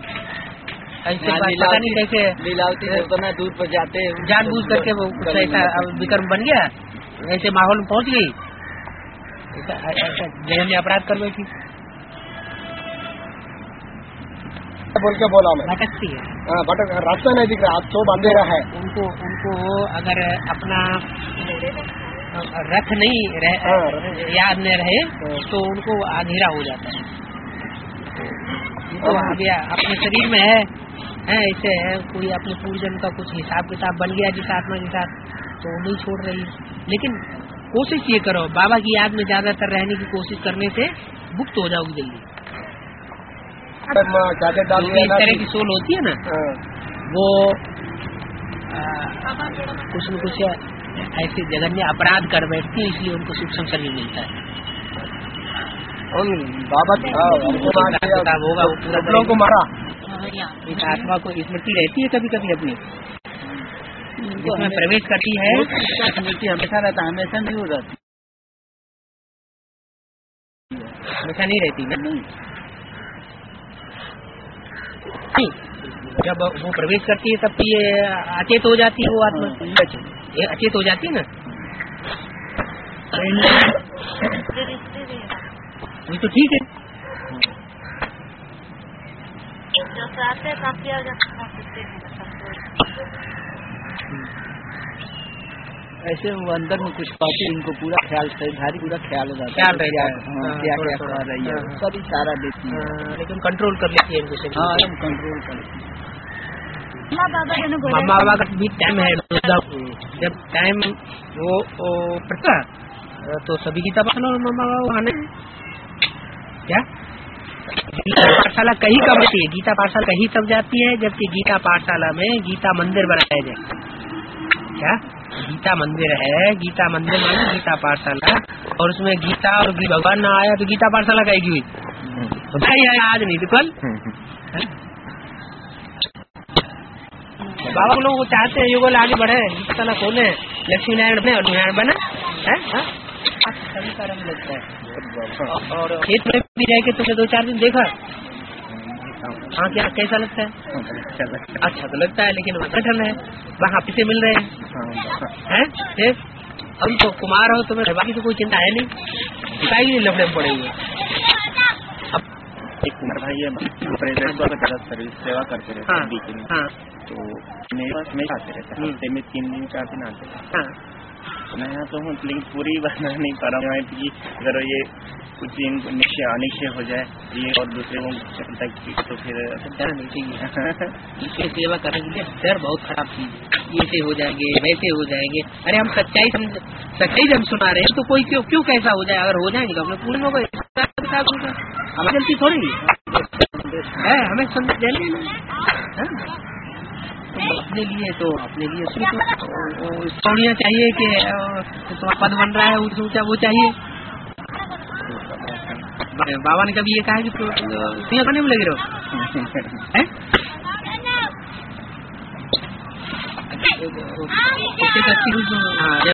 पता नहीं कैसे लीलावती से उतना दूर पर जाते जानबूझ करके वो कुछ ऐसा विक्रम बन गया, ऐसे माहौल में पहुँच गई, जगह में अपराध कर बैठी, बोल के बोला मैं भटकती है। हाँ, भटक रास्ता नहीं दिख रहा, अब तो अंधेरा है। उनको उनको अगर अपना रथ नहीं रह, याद नहीं रहे तो उनको अंधेरा हो जाता है। तो अभी अपने शरीर में है, है ऐसे है, कोई अपने पूर्वजन्म का कुछ हिसाब किताब बन गया जिस आत्मा के साथ, तो नहीं छोड़ रही। लेकिन कोशिश ये करो, बाबा की याद में ज्यादातर रहने की कोशिश करने से मुक्त हो जाओगी जल्दी। इस तरह की सोल होती है ना, वो कुछ न कुछ ऐसी जगह में अपराध कर बैठती है, इसलिए उनको सूक्ष्म शरीर मिलता है। बाबा किताब होगा वो पूरा लोगों को मारा। इस आत्मा को स्मृति रहती है कभी कभी अपनी, जिसमें प्रवेश करती है, स्मृति हमेशा रहता है, हमेशा नहीं हो जाती, हमेशा नहीं रहती ना। जब वो प्रवेश करती है तब ये अचेत हो जाती है, वो आत्मा ये अचेत हो जाती है ना, ये तो ठीक है। ऐसे वो अंदर में कुछ पाते, इनको पूरा ख्याल शरीरधारी पूरा ख्याल हो जाता है, ख्याल रहता है क्या क्या कर रही है, सब इशारा देती है, लेकिन कंट्रोल कर लेती है इनको। हाँ, एकदम कंट्रोल कर लेती है। मामा बाबा का भी टाइम है, जब टाइम वो पड़ता तो सभी गीता पाठशाला और मामा बाबा आने क्या गीता पाठशाला कहीं कब जाती है, गीता पाठशाला कहीं तब जाती है जबकि गीता पाठशाला में गीता मंदिर बनाया जाए। क्या गीता मंदिर है, गीता मंदिर माने गीता पाठशाला, और उसमें गीता और भगवान ना आया तो गीता पाठशाला कहीं की हुई, भाई आज नहीं तो कल। बाबा लोग वो चाहते हैं युगल आगे बढ़े, गीता खोले, लक्ष्मी नारायण बने और नारायण बने, है सभी का रंग लगता है। और खेत में भी रह के तुमने दो चार दिन देखा, हाँ क्या कैसा लगता है? अच्छा तो लगता है, लेकिन वहाँ ठंड है, वहाँ पीछे मिल रहे हैं, हैं? हम तो कुमार हो, तुम्हें बाकी तो कोई चिंता है नहीं, इकाई लफड़े में पड़े हुए। एक कुमार भाई है, सर्विस सेवा करते रहते हैं बीच में। हाँ। तो मेरे पास में आते रहते हैं, हफ्ते में तीन दिन चार दिन आते हैं। हाँ। मैं यहाँ तो हूँ, लेकिन पूरी बना नहीं पा रहा हूँ कि अगर ये कुछ इनको निश्चय अनिश्चय हो जाए ये और दूसरे को तक, तो फिर डर नहीं चाहिए। इसकी सेवा करने के लिए डर बहुत खराब चीज है। ऐसे हो जाएंगे, वैसे हो जाएंगे। अरे हम सच्चाई समझ सच्चाई जब सुना रहे हैं तो कोई क्यों क्यों कैसा हो जाए, अगर हो जाएंगे तो अपने पूर्ण होगा। हमें गलती थोड़ी है, हमें समझ देने अपने लिए तो अपने लिए सोनिया चाहिए कि तो पद बन रहा है ऊंचा वो चाहिए। बाबा ने कभी ये कहा कि दुनिया करने में लगे रहो।